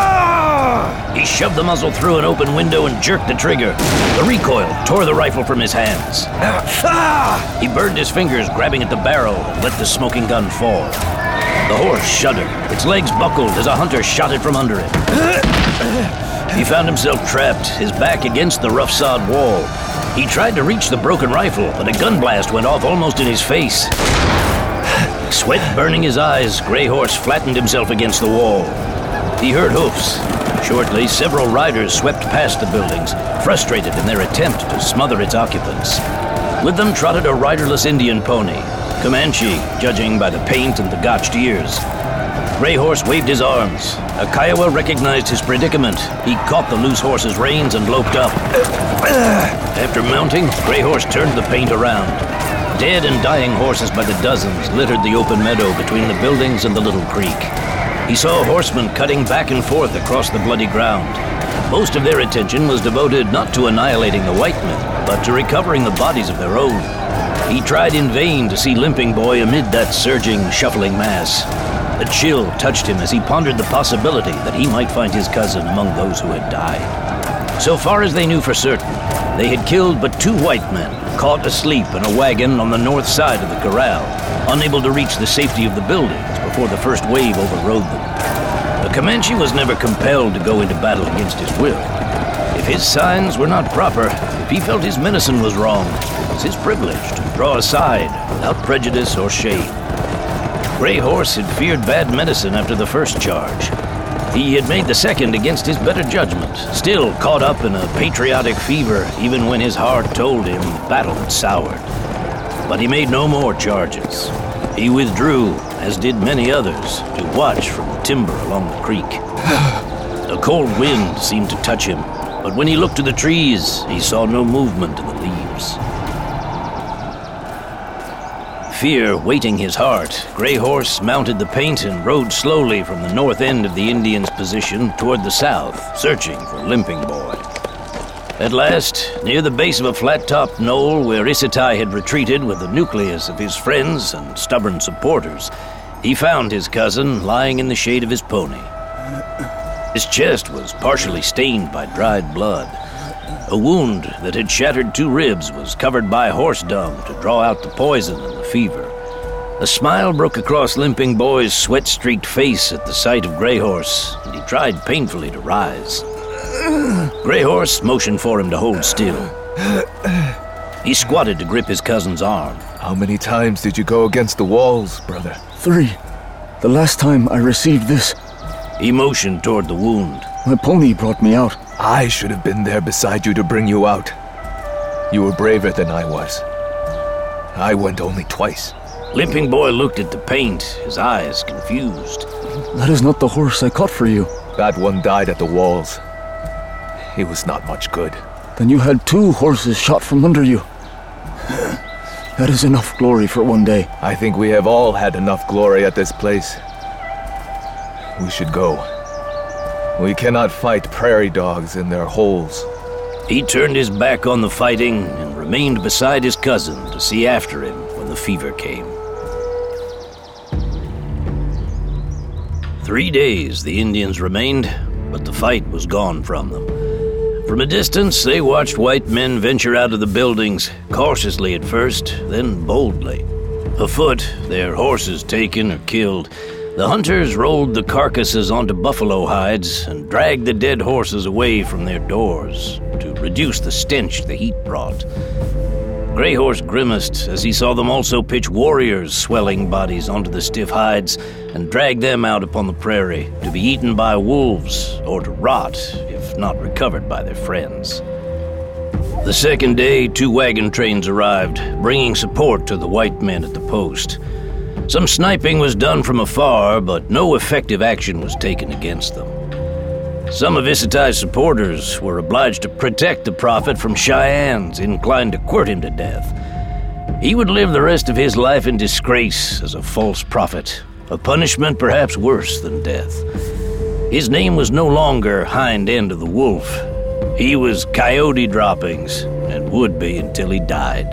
He shoved the muzzle through an open window and jerked the trigger. The recoil tore the rifle from his hands. He burned his fingers, grabbing at the barrel, and let the smoking gun fall. The horse shuddered. Its legs buckled as a hunter shot it from under it. He found himself trapped, his back against the rough sod wall. He tried to reach the broken rifle, but a gun blast went off almost in his face. Sweat burning his eyes, Greyhorse flattened himself against the wall. He heard hoofs. Shortly, several riders swept past the buildings, frustrated in their attempt to smother its occupants. With them trotted a riderless Indian pony, Comanche, judging by the paint and the gotched ears. Greyhorse waved his arms. A Kiowa recognized his predicament. He caught the loose horse's reins and loped up. After mounting, Greyhorse turned the paint around. Dead and dying horses by the dozens littered the open meadow between the buildings and the little creek. He saw horsemen cutting back and forth across the bloody ground. Most of their attention was devoted not to annihilating the white men, but to recovering the bodies of their own. He tried in vain to see Limping Boy amid that surging, shuffling mass. A chill touched him as he pondered the possibility that he might find his cousin among those who had died. So far as they knew for certain, they had killed but two white men, caught asleep in a wagon on the north side of the corral, unable to reach the safety of the buildings before the first wave overrode them. The Comanche was never compelled to go into battle against his will. If his signs were not proper, if he felt his medicine was wrong, it was his privilege to draw aside without prejudice or shame. Greyhorse had feared bad medicine after the first charge. He had made the second against his better judgment, still caught up in a patriotic fever even when his heart told him the battle had soured. But he made no more charges. He withdrew, as did many others, to watch from the timber along the creek. A cold wind seemed to touch him, but when he looked to the trees, he saw no movement in the leaves. Fear weighting his heart, Greyhorse mounted the paint and rode slowly from the north end of the Indians' position toward the south, searching for Limping Boy. At last, near the base of a flat-topped knoll where Isatai had retreated with the nucleus of his friends and stubborn supporters, he found his cousin lying in the shade of his pony. His chest was partially stained by dried blood. A wound that had shattered two ribs was covered by horse dung to draw out the poison and the fever. A smile broke across Limping Boy's sweat-streaked face at the sight of Greyhorse, and he tried painfully to rise. Greyhorse motioned for him to hold still. He squatted to grip his cousin's arm. How many times did you go against the walls, brother? Three. The last time I received this. He motioned toward the wound. My pony brought me out. I should have been there beside you to bring you out. You were braver than I was. I went only twice. Limping Boy looked at the paint, his eyes confused. That is not the horse I caught for you. That one died at the walls. He was not much good. Then you had two horses shot from under you. That is enough glory for one day. I think we have all had enough glory at this place. We should go. We cannot fight prairie dogs in their holes. He turned his back on the fighting and remained beside his cousin to see after him when the fever came. Three days the Indians remained, but the fight was gone from them. From a distance, they watched white men venture out of the buildings, cautiously at first, then boldly. Afoot, their horses taken or killed, the hunters rolled the carcasses onto buffalo hides and dragged the dead horses away from their doors to reduce the stench the heat brought. Grey Horse grimaced as he saw them also pitch warriors' swelling bodies onto the stiff hides and drag them out upon the prairie to be eaten by wolves or to rot if not recovered by their friends. The second day, two wagon trains arrived, bringing support to the white men at the post. Some sniping was done from afar, but no effective action was taken against them. Some of Isatai's supporters were obliged to protect the prophet from Cheyennes inclined to quirt him to death. He would live the rest of his life in disgrace as a false prophet, a punishment perhaps worse than death. His name was no longer Hind End of the Wolf. He was Coyote Droppings, and would be until he died.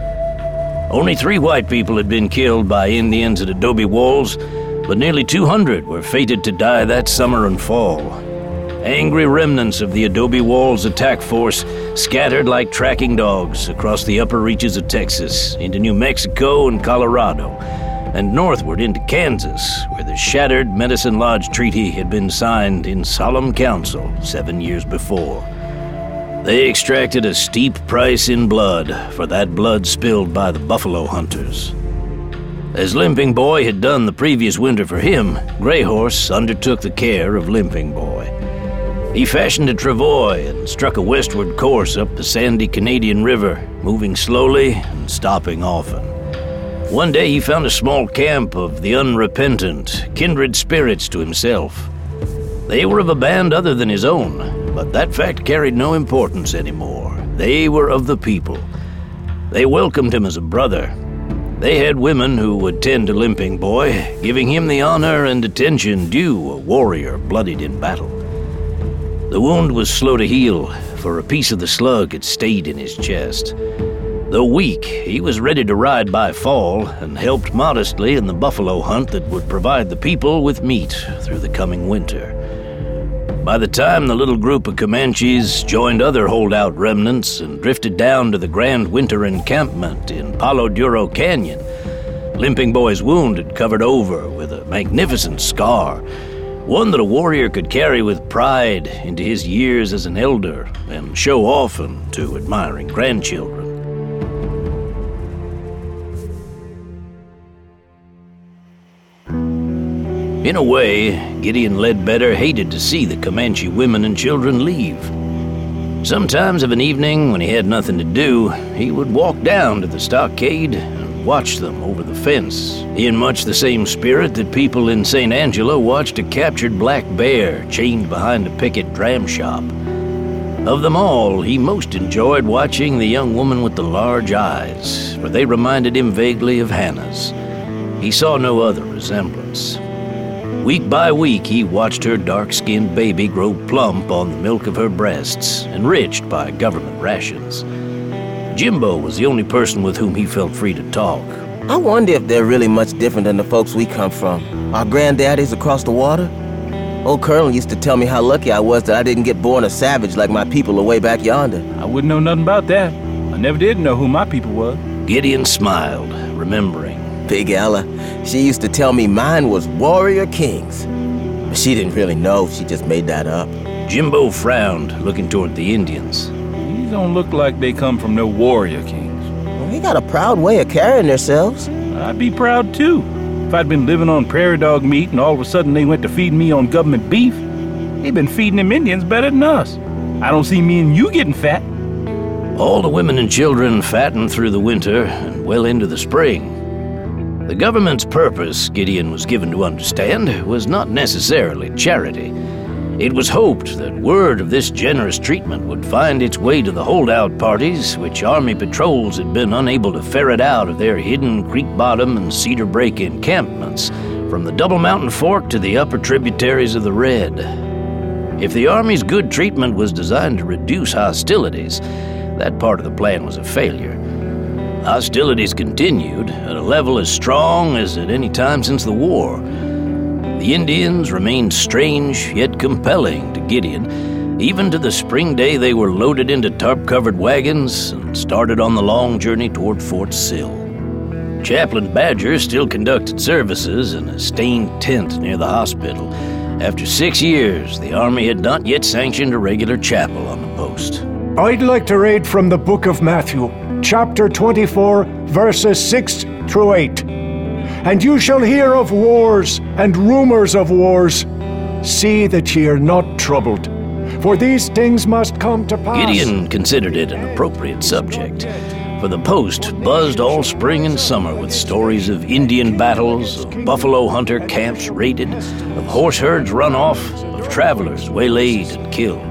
Only three white people had been killed by Indians at Adobe Walls, but nearly two hundred were fated to die that summer and fall. Angry remnants of the Adobe Walls attack force scattered like tracking dogs across the upper reaches of Texas into New Mexico and Colorado, and northward into Kansas, where the shattered Medicine Lodge Treaty had been signed in solemn council seven years before. They extracted a steep price in blood for that blood spilled by the buffalo hunters. As Limping Boy had done the previous winter for him, Grey Horse undertook the care of Limping Boy. He fashioned a travois and struck a westward course up the sandy Canadian River, moving slowly and stopping often. One day he found a small camp of the unrepentant, kindred spirits to himself. They were of a band other than his own, but that fact carried no importance anymore. They were of the people. They welcomed him as a brother. They had women who would tend to Limping Boy, giving him the honor and attention due a warrior bloodied in battle. The wound was slow to heal, for a piece of the slug had stayed in his chest. Though weak, he was ready to ride by fall and helped modestly in the buffalo hunt that would provide the people with meat through the coming winter. By the time the little group of Comanches joined other holdout remnants and drifted down to the grand winter encampment in Palo Duro Canyon, Limping Boy's wound had covered over with a magnificent scar, one that a warrior could carry with pride into his years as an elder and show often to admiring grandchildren. In a way, Gideon Ledbetter hated to see the Comanche women and children leave. Sometimes of an evening, when he had nothing to do, he would walk down to the stockade and watch them over the fence, in much the same spirit that people in Saint Angelo watched a captured black bear chained behind a picket dram shop. Of them all, he most enjoyed watching the young woman with the large eyes, for they reminded him vaguely of Hannah's. He saw no other resemblance. Week by week, he watched her dark-skinned baby grow plump on the milk of her breasts, enriched by government rations. Jimbo was the only person with whom he felt free to talk. I wonder if they're really much different than the folks we come from. Our granddaddies across the water? Old Colonel used to tell me how lucky I was that I didn't get born a savage like my people away back yonder. I wouldn't know nothing about that. I never did know who my people were. Gideon smiled, remembering. Big Ella, she used to tell me mine was Warrior Kings. But she didn't really know, she just made that up. Jimbo frowned, looking toward the Indians. These don't look like they come from no Warrior Kings. Well, they got a proud way of carrying themselves. I'd be proud too. If I'd been living on prairie dog meat and all of a sudden they went to feed me on government beef, they've been feeding them Indians better than us. I don't see me and you getting fat. All the women and children fattened through the winter and well into the spring. The government's purpose, Gideon was given to understand, was not necessarily charity. It was hoped that word of this generous treatment would find its way to the holdout parties, which Army patrols had been unable to ferret out of their hidden Creek Bottom and Cedar Break encampments, from the Double Mountain Fork to the upper tributaries of the Red. If the Army's good treatment was designed to reduce hostilities, that part of the plan was a failure. Hostilities continued at a level as strong as at any time since the war. The Indians remained strange yet compelling to Gideon, even to the spring day they were loaded into tarp-covered wagons and started on the long journey toward Fort Sill. Chaplain Badger still conducted services in a stained tent near the hospital. After six years, the Army had not yet sanctioned a regular chapel on the post. I'd like to read from the book of Matthew, chapter twenty-four, verses six through eight. And you shall hear of wars and rumors of wars. See that ye are not troubled, for these things must come to pass. Gideon considered it an appropriate subject, for the post buzzed all spring and summer with stories of Indian battles, of buffalo hunter camps raided, of horse herds run off, of travelers waylaid and killed.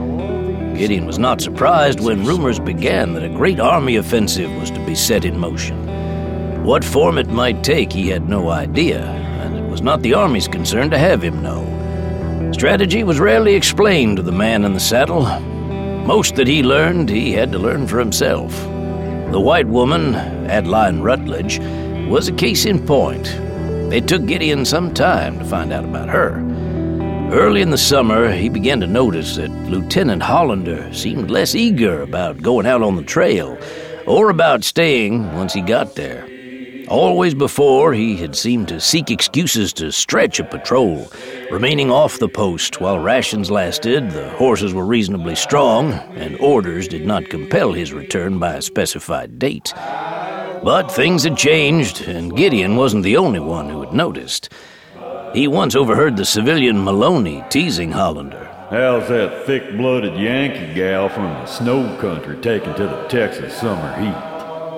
Gideon was not surprised when rumors began that a great army offensive was to be set in motion. What form it might take, he had no idea, and it was not the Army's concern to have him know. Strategy was rarely explained to the man in the saddle. Most that he learned, he had to learn for himself. The white woman, Adeline Rutledge, was a case in point. It took Gideon some time to find out about her. Early in the summer, he began to notice that Lieutenant Hollander seemed less eager about going out on the trail, or about staying once he got there. Always before, he had seemed to seek excuses to stretch a patrol, remaining off the post while rations lasted, the horses were reasonably strong, and orders did not compel his return by a specified date. But things had changed, and Gideon wasn't the only one who had noticed. He once overheard the civilian Maloney teasing Hollander. How's that thick-blooded Yankee gal from the snow country taken to the Texas summer heat?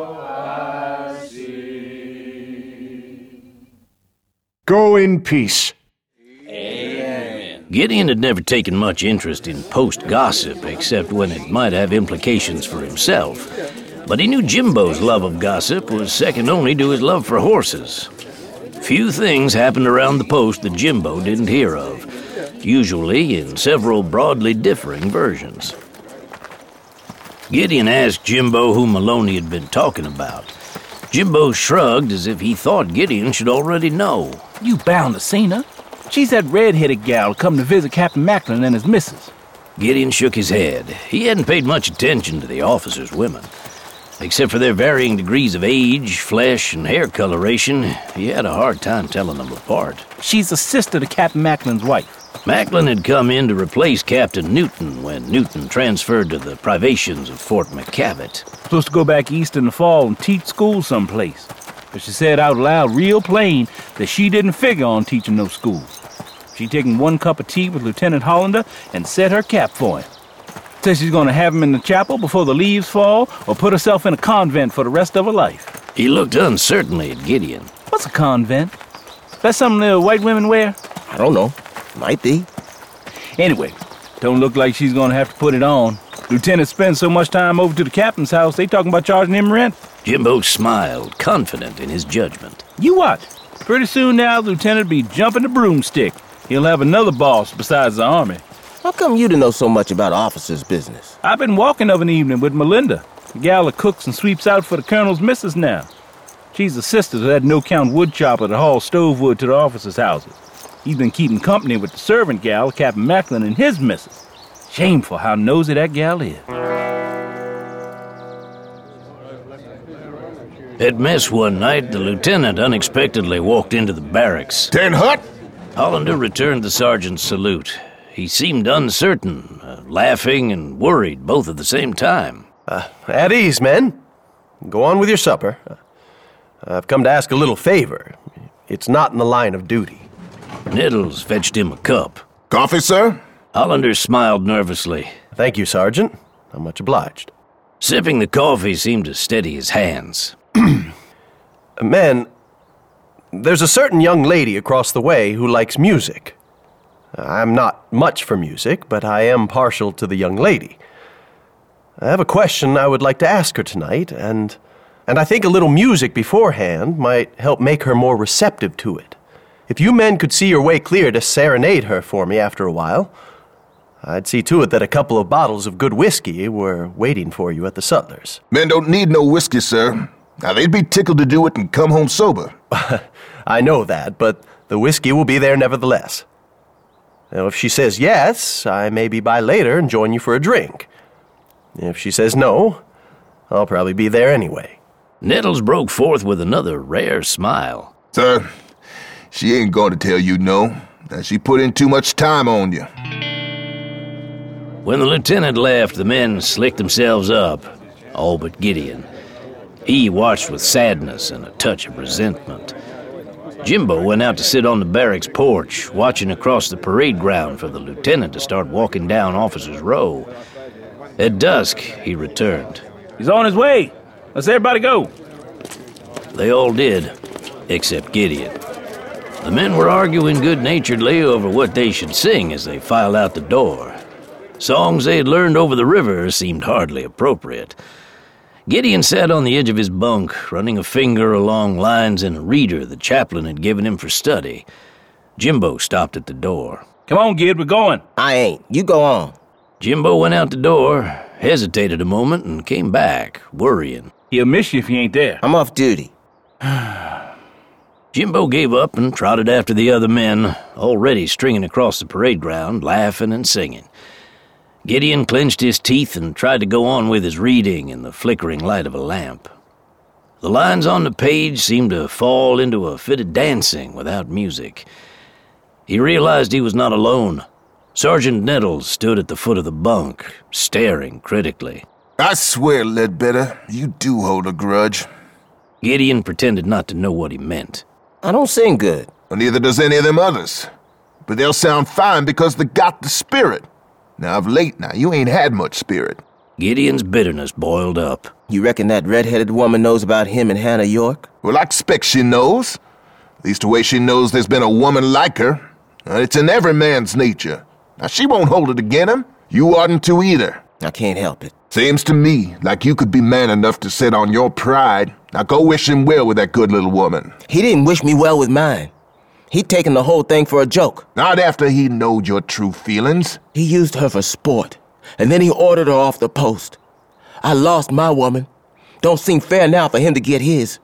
Go in peace. Amen. Gideon had never taken much interest in post gossip, except when it might have implications for himself. But he knew Jimbo's love of gossip was second only to his love for horses. Few things happened around the post that Jimbo didn't hear of, usually in several broadly differing versions. Gideon asked Jimbo who Maloney had been talking about. Jimbo shrugged as if he thought Gideon should already know. You bound to seen her. She's that red-headed gal come to visit Captain Macklin and his missus. Gideon shook his head. He hadn't paid much attention to the officers' women. Except for their varying degrees of age, flesh, and hair coloration, he had a hard time telling them apart. She's a sister to Captain Macklin's wife. Macklin had come in to replace Captain Newton when Newton transferred to the privations of Fort McCavitt. Supposed to go back east in the fall and teach school someplace. But she said out loud real plain that she didn't figure on teaching no school. She taken one cup of tea with Lieutenant Hollander and set her cap for him. Says she's going to have him in the chapel before the leaves fall or put herself in a convent for the rest of her life. He looked uncertainly at Gideon. What's a convent? That's something the white women wear? I don't know. Might be. Anyway, don't look like she's going to have to put it on. Lieutenant spends so much time over to the captain's house, they talking about charging him rent. Jimbo smiled, confident in his judgment. You watch. Pretty soon now, Lieutenant be jumping the broomstick. He'll have another boss besides the Army. How come you to know so much about officers' business? I've been walking of an evening with Melinda, the gal that cooks and sweeps out for the colonel's missus now. She's the sister to that no-count wood chopper that hauls stove wood to the officers' houses. He's been keeping company with the servant gal, Captain Macklin, and his missus. Shameful how nosy that gal is. At mess one night, the lieutenant unexpectedly walked into the barracks. Ten Hut? Hollander returned the sergeant's salute. He seemed uncertain, uh, laughing and worried both at the same time. Uh, at ease, men. Go on with your supper. Uh, I've come to ask a little favor. It's not in the line of duty. Nettles fetched him a cup. Coffee, sir? Hollander smiled nervously. Thank you, Sergeant. I'm much obliged. Sipping the coffee seemed to steady his hands. Men, there's a certain young lady across the way who likes music. I'm not much for music, but I am partial to the young lady. I have a question I would like to ask her tonight, and and I think a little music beforehand might help make her more receptive to it. If you men could see your way clear to serenade her for me after a while, I'd see to it that a couple of bottles of good whiskey were waiting for you at the Sutler's. Men don't need no whiskey, sir. Now, they'd be tickled to do it and come home sober. I know that, but the whiskey will be there nevertheless. Now, if she says yes, I may be by later and join you for a drink. If she says no, I'll probably be there anyway. Nettles broke forth with another rare smile. Sir, she ain't going to tell you no. Now, she put in too much time on you. When the lieutenant left, the men slicked themselves up, all but Gideon. He watched with sadness and a touch of resentment. Jimbo went out to sit on the barracks porch, watching across the parade ground for the lieutenant to start walking down Officers' Row. At dusk, he returned. He's on his way. Let's everybody go. They all did, except Gideon. The men were arguing good-naturedly over what they should sing as they filed out the door. Songs they had learned over the river seemed hardly appropriate. Gideon sat on the edge of his bunk, running a finger along lines in a reader the chaplain had given him for study. Jimbo stopped at the door. Come on, Gid, we're going. I ain't. You go on. Jimbo went out the door, hesitated a moment, and came back, worrying. He'll miss you if he ain't there. I'm off duty. Jimbo gave up and trotted after the other men, already stringing across the parade ground, laughing and singing. Gideon clenched his teeth and tried to go on with his reading in the flickering light of a lamp. The lines on the page seemed to fall into a fit of dancing without music. He realized he was not alone. Sergeant Nettles stood at the foot of the bunk, staring critically. I swear, Ledbetter, you do hold a grudge. Gideon pretended not to know what he meant. I don't sing good. Well, neither does any of them others. But they'll sound fine because they got the spirit. Now, of late now, you ain't had much spirit. Gideon's bitterness boiled up. You reckon that red-headed woman knows about him and Hannah York? Well, I expect she knows. At least the way she knows there's been a woman like her. Uh, it's in every man's nature. Now, she won't hold it against him. You oughtn't to either. I can't help it. Seems to me like you could be man enough to sit on your pride. Now go wish him well with that good little woman. He didn't wish me well with mine. He'd taken the whole thing for a joke. Not after he knowed your true feelings. He used her for sport, and then he ordered her off the post. I lost my woman. Don't seem fair now for him to get his.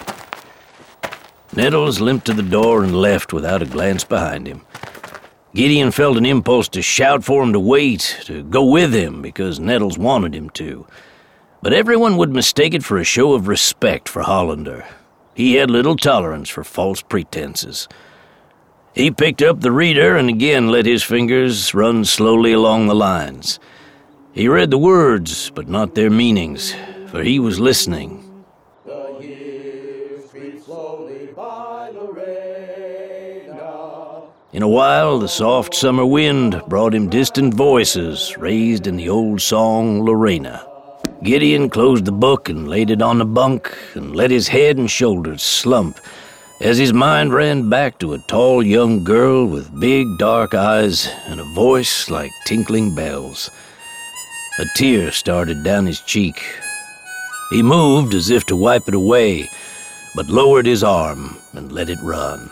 Nettles limped to the door and left without a glance behind him. Gideon felt an impulse to shout for him to wait, to go with him, because Nettles wanted him to. But everyone would mistake it for a show of respect for Hollander. He had little tolerance for false pretenses. He picked up the reader and again let his fingers run slowly along the lines. He read the words, but not their meanings, for he was listening. The years creep slowly by, Lorena. In a while, the soft summer wind brought him distant voices raised in the old song, Lorena. Gideon closed the book and laid it on the bunk and let his head and shoulders slump as his mind ran back to a tall young girl with big dark eyes and a voice like tinkling bells. A tear started down his cheek. He moved as if to wipe it away, but lowered his arm and let it run.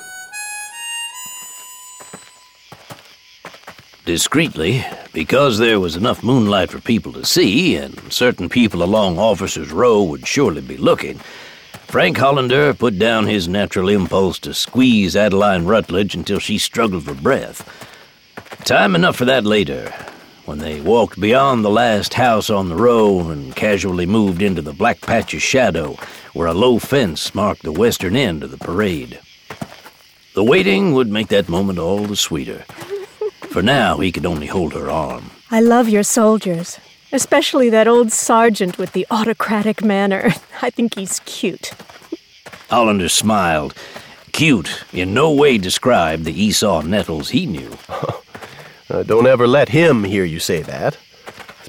Discreetly, because there was enough moonlight for people to see, and certain people along Officers' Row would surely be looking, Frank Hollander put down his natural impulse to squeeze Adeline Rutledge until she struggled for breath. Time enough for that later, when they walked beyond the last house on the row and casually moved into the black patch of shadow where a low fence marked the western end of the parade. The waiting would make that moment all the sweeter. For now, he could only hold her arm. I love your soldiers, especially that old sergeant with the autocratic manner. I think he's cute. Hollander smiled. Cute in no way described the Esau Nettles he knew. uh, don't ever let him hear you say that.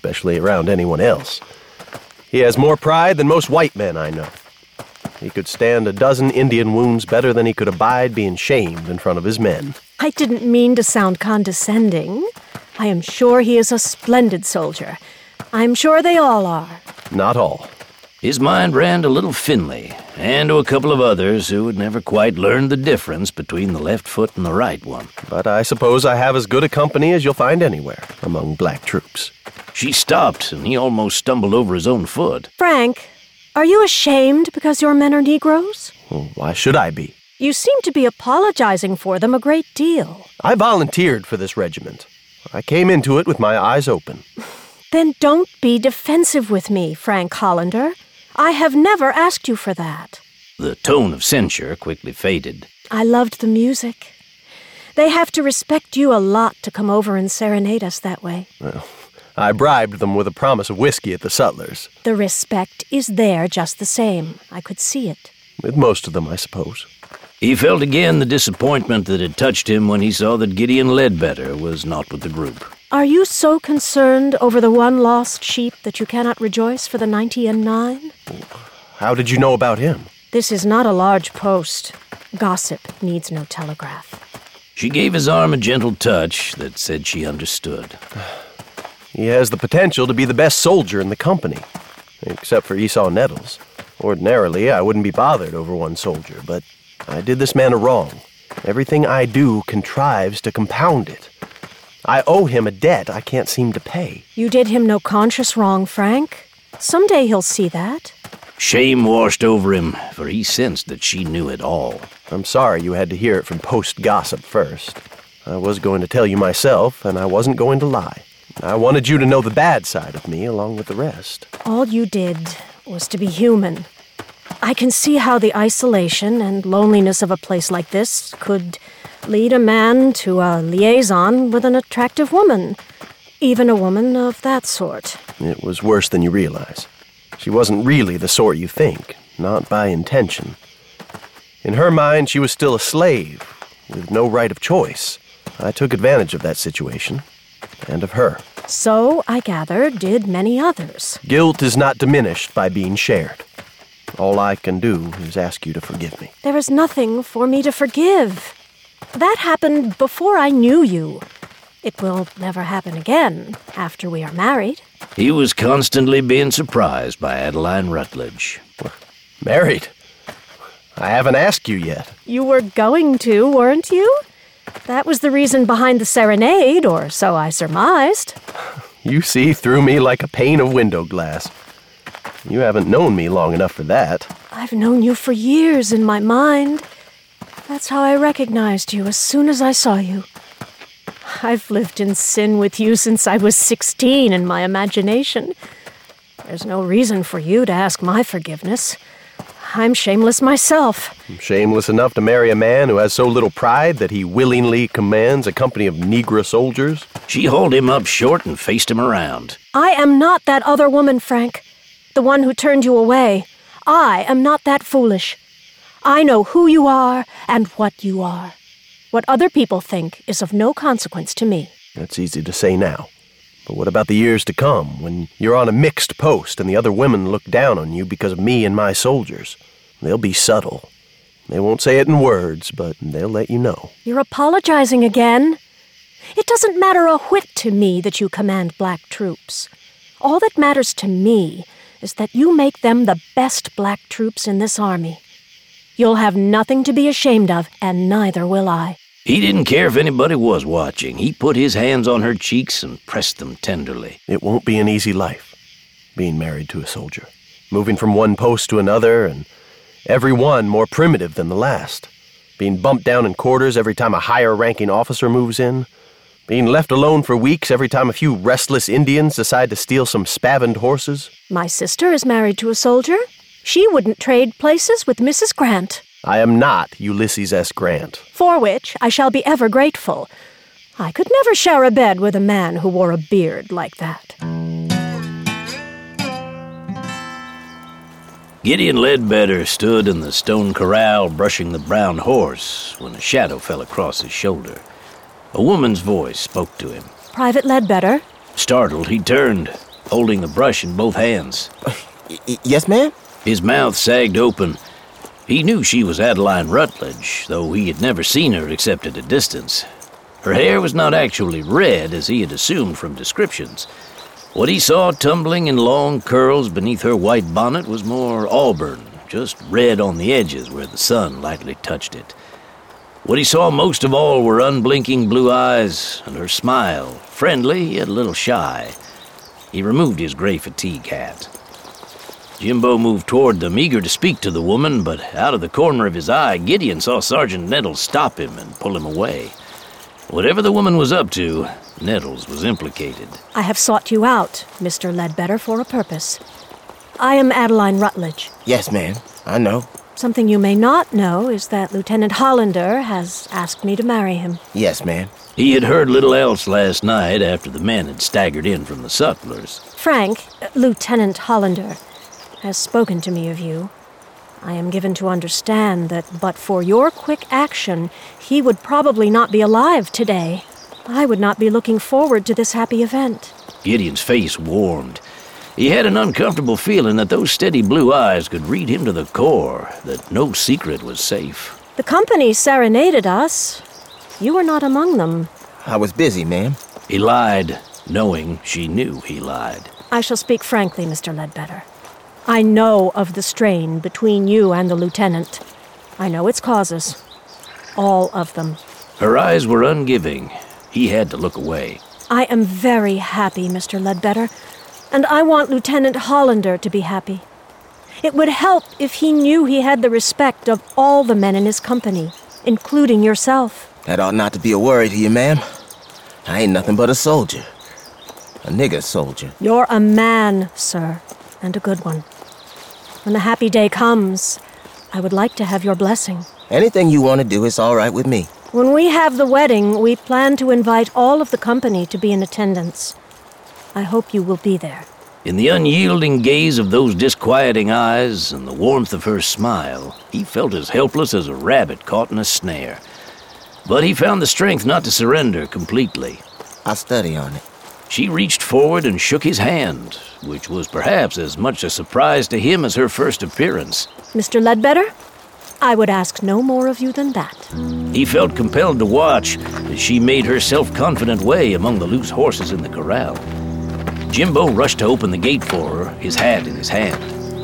especially around anyone else. He has more pride than most white men I know. He could stand a dozen Indian wounds better than he could abide being shamed in front of his men. I didn't mean to sound condescending. I am sure he is a splendid soldier. I'm sure they all are. Not all. His mind ran to little Finley, and to a couple of others who had never quite learned the difference between the left foot and the right one. But I suppose I have as good a company as you'll find anywhere among black troops. She stopped, and he almost stumbled over his own foot. Frank, are you ashamed because your men are Negroes? Well, why should I be? You seem to be apologizing for them a great deal. I volunteered for this regiment. I came into it with my eyes open. Then don't be defensive with me, Frank Hollander. I have never asked you for that. The tone of censure quickly faded. I loved the music. They have to respect you a lot to come over and serenade us that way. Well, I bribed them with a promise of whiskey at the Sutlers. The respect is there just the same. I could see it. With most of them, I suppose. He felt again the disappointment that had touched him when he saw that Gideon Ledbetter was not with the group. Are you so concerned over the one lost sheep that you cannot rejoice for the ninety and nine? How did you know about him? This is not a large post. Gossip needs no telegraph. She gave his arm a gentle touch that said she understood. He has the potential to be the best soldier in the company, except for Esau Nettles. Ordinarily, I wouldn't be bothered over one soldier, but I did this man a wrong. Everything I do contrives to compound it. I owe him a debt I can't seem to pay. You did him no conscious wrong, Frank. Someday he'll see that. Shame washed over him, for he sensed that she knew it all. I'm sorry you had to hear it from post gossip first. I was going to tell you myself, and I wasn't going to lie. I wanted you to know the bad side of me along with the rest. All you did was to be human. I can see how the isolation and loneliness of a place like this could lead a man to a liaison with an attractive woman, even a woman of that sort. It was worse than you realize. She wasn't really the sort you think, not by intention. In her mind, she was still a slave, with no right of choice. I took advantage of that situation, and of her. So, I gather, did many others. Guilt is not diminished by being shared. All I can do is ask you to forgive me. There is nothing for me to forgive. That happened before I knew you. It will never happen again after we are married. He was constantly being surprised by Adeline Rutledge. Married? I haven't asked you yet. You were going to, weren't you? That was the reason behind the serenade, or so I surmised. You see through me like a pane of window glass. You haven't known me long enough for that. I've known you for years in my mind. That's how I recognized you as soon as I saw you. I've lived in sin with you since I was sixteen in my imagination. There's no reason for you to ask my forgiveness. I'm shameless myself. I'm shameless enough to marry a man who has so little pride that he willingly commands a company of Negro soldiers. She hauled him up short and faced him around. I am not that other woman, Frank. The one who turned you away. I am not that foolish. I know who you are and what you are. What other people think is of no consequence to me. That's easy to say now. But what about the years to come, when you're on a mixed post and the other women look down on you because of me and my soldiers? They'll be subtle. They won't say it in words, but they'll let you know. You're apologizing again. It doesn't matter a whit to me that you command black troops. All that matters to me is that you make them the best black troops in this army. You'll have nothing to be ashamed of, and neither will I. He didn't care if anybody was watching. He put his hands on her cheeks and pressed them tenderly. It won't be an easy life, being married to a soldier. Moving from one post to another, and every one more primitive than the last. Being bumped down in quarters every time a higher-ranking officer moves in. Being left alone for weeks every time a few restless Indians decide to steal some spavined horses. My sister is married to a soldier. She wouldn't trade places with Missus Grant. I am not Ulysses S. Grant. For which I shall be ever grateful. I could never share a bed with a man who wore a beard like that. Gideon Ledbetter stood in the stone corral brushing the brown horse when a shadow fell across his shoulder. A woman's voice spoke to him. Private Ledbetter? Startled, he turned. holding the brush in both hands. Y- yes, ma'am? His mouth sagged open. He knew she was Adeline Rutledge, though he had never seen her except at a distance. Her hair was not actually red, as he had assumed from descriptions. What he saw tumbling in long curls beneath her white bonnet was more auburn, just red on the edges where the sun lightly touched it. What he saw most of all were unblinking blue eyes and her smile, friendly yet a little shy. He removed his gray fatigue hat. Jimbo moved toward them, eager to speak to the woman, but out of the corner of his eye, Gideon saw Sergeant Nettles stop him and pull him away. Whatever the woman was up to, Nettles was implicated. I have sought you out, Mister Ledbetter, for a purpose. I am Adeline Rutledge. Yes, ma'am. I know. Something you may not know is that Lieutenant Hollander has asked me to marry him. Yes, ma'am. He had heard little else last night after the men had staggered in from the sutlers. Frank, Lieutenant Hollander, has spoken to me of you. I am given to understand that but for your quick action, he would probably not be alive today. I would not be looking forward to this happy event. Gideon's face warmed. He had an uncomfortable feeling that those steady blue eyes could read him to the core, that no secret was safe. The company serenaded us. You were not among them. I was busy, ma'am. He lied, knowing she knew he lied. I shall speak frankly, Mister Ledbetter. I know of the strain between you and the lieutenant. I know its causes. All of them. Her eyes were ungiving. He had to look away. I am very happy, Mister Ledbetter, and I want Lieutenant Hollander to be happy. It would help if he knew he had the respect of all the men in his company, including yourself. That ought not to be a worry to you, ma'am. I ain't nothing but a soldier. A nigger soldier. You're a man, sir, and a good one. When the happy day comes, I would like to have your blessing. Anything you want to do is all right with me. When we have the wedding, we plan to invite all of the company to be in attendance. I hope you will be there. In the unyielding gaze of those disquieting eyes and the warmth of her smile, he felt as helpless as a rabbit caught in a snare. But he found the strength not to surrender completely. I'll study on it. She reached forward and shook his hand, which was perhaps as much a surprise to him as her first appearance. Mister Ledbetter, I would ask no more of you than that. He felt compelled to watch as she made her self-confident way among the loose horses in the corral. Jimbo rushed to open the gate for her, his hat in his hand.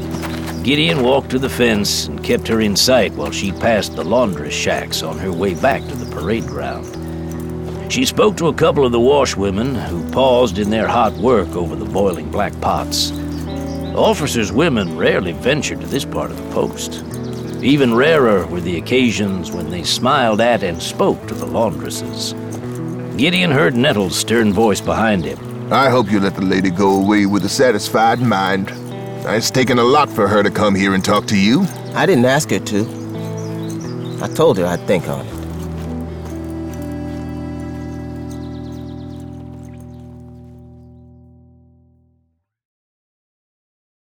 Gideon walked to the fence and kept her in sight while she passed the laundress shacks on her way back to the parade ground. She spoke to a couple of the washwomen who paused in their hot work over the boiling black pots. Officers' women rarely ventured to this part of the post. Even rarer were the occasions when they smiled at and spoke to the laundresses. Gideon heard Nettles' stern voice behind him. I hope you let the lady go away with a satisfied mind. It's taken a lot for her to come here and talk to you. I didn't ask her to. I told her I'd think on it.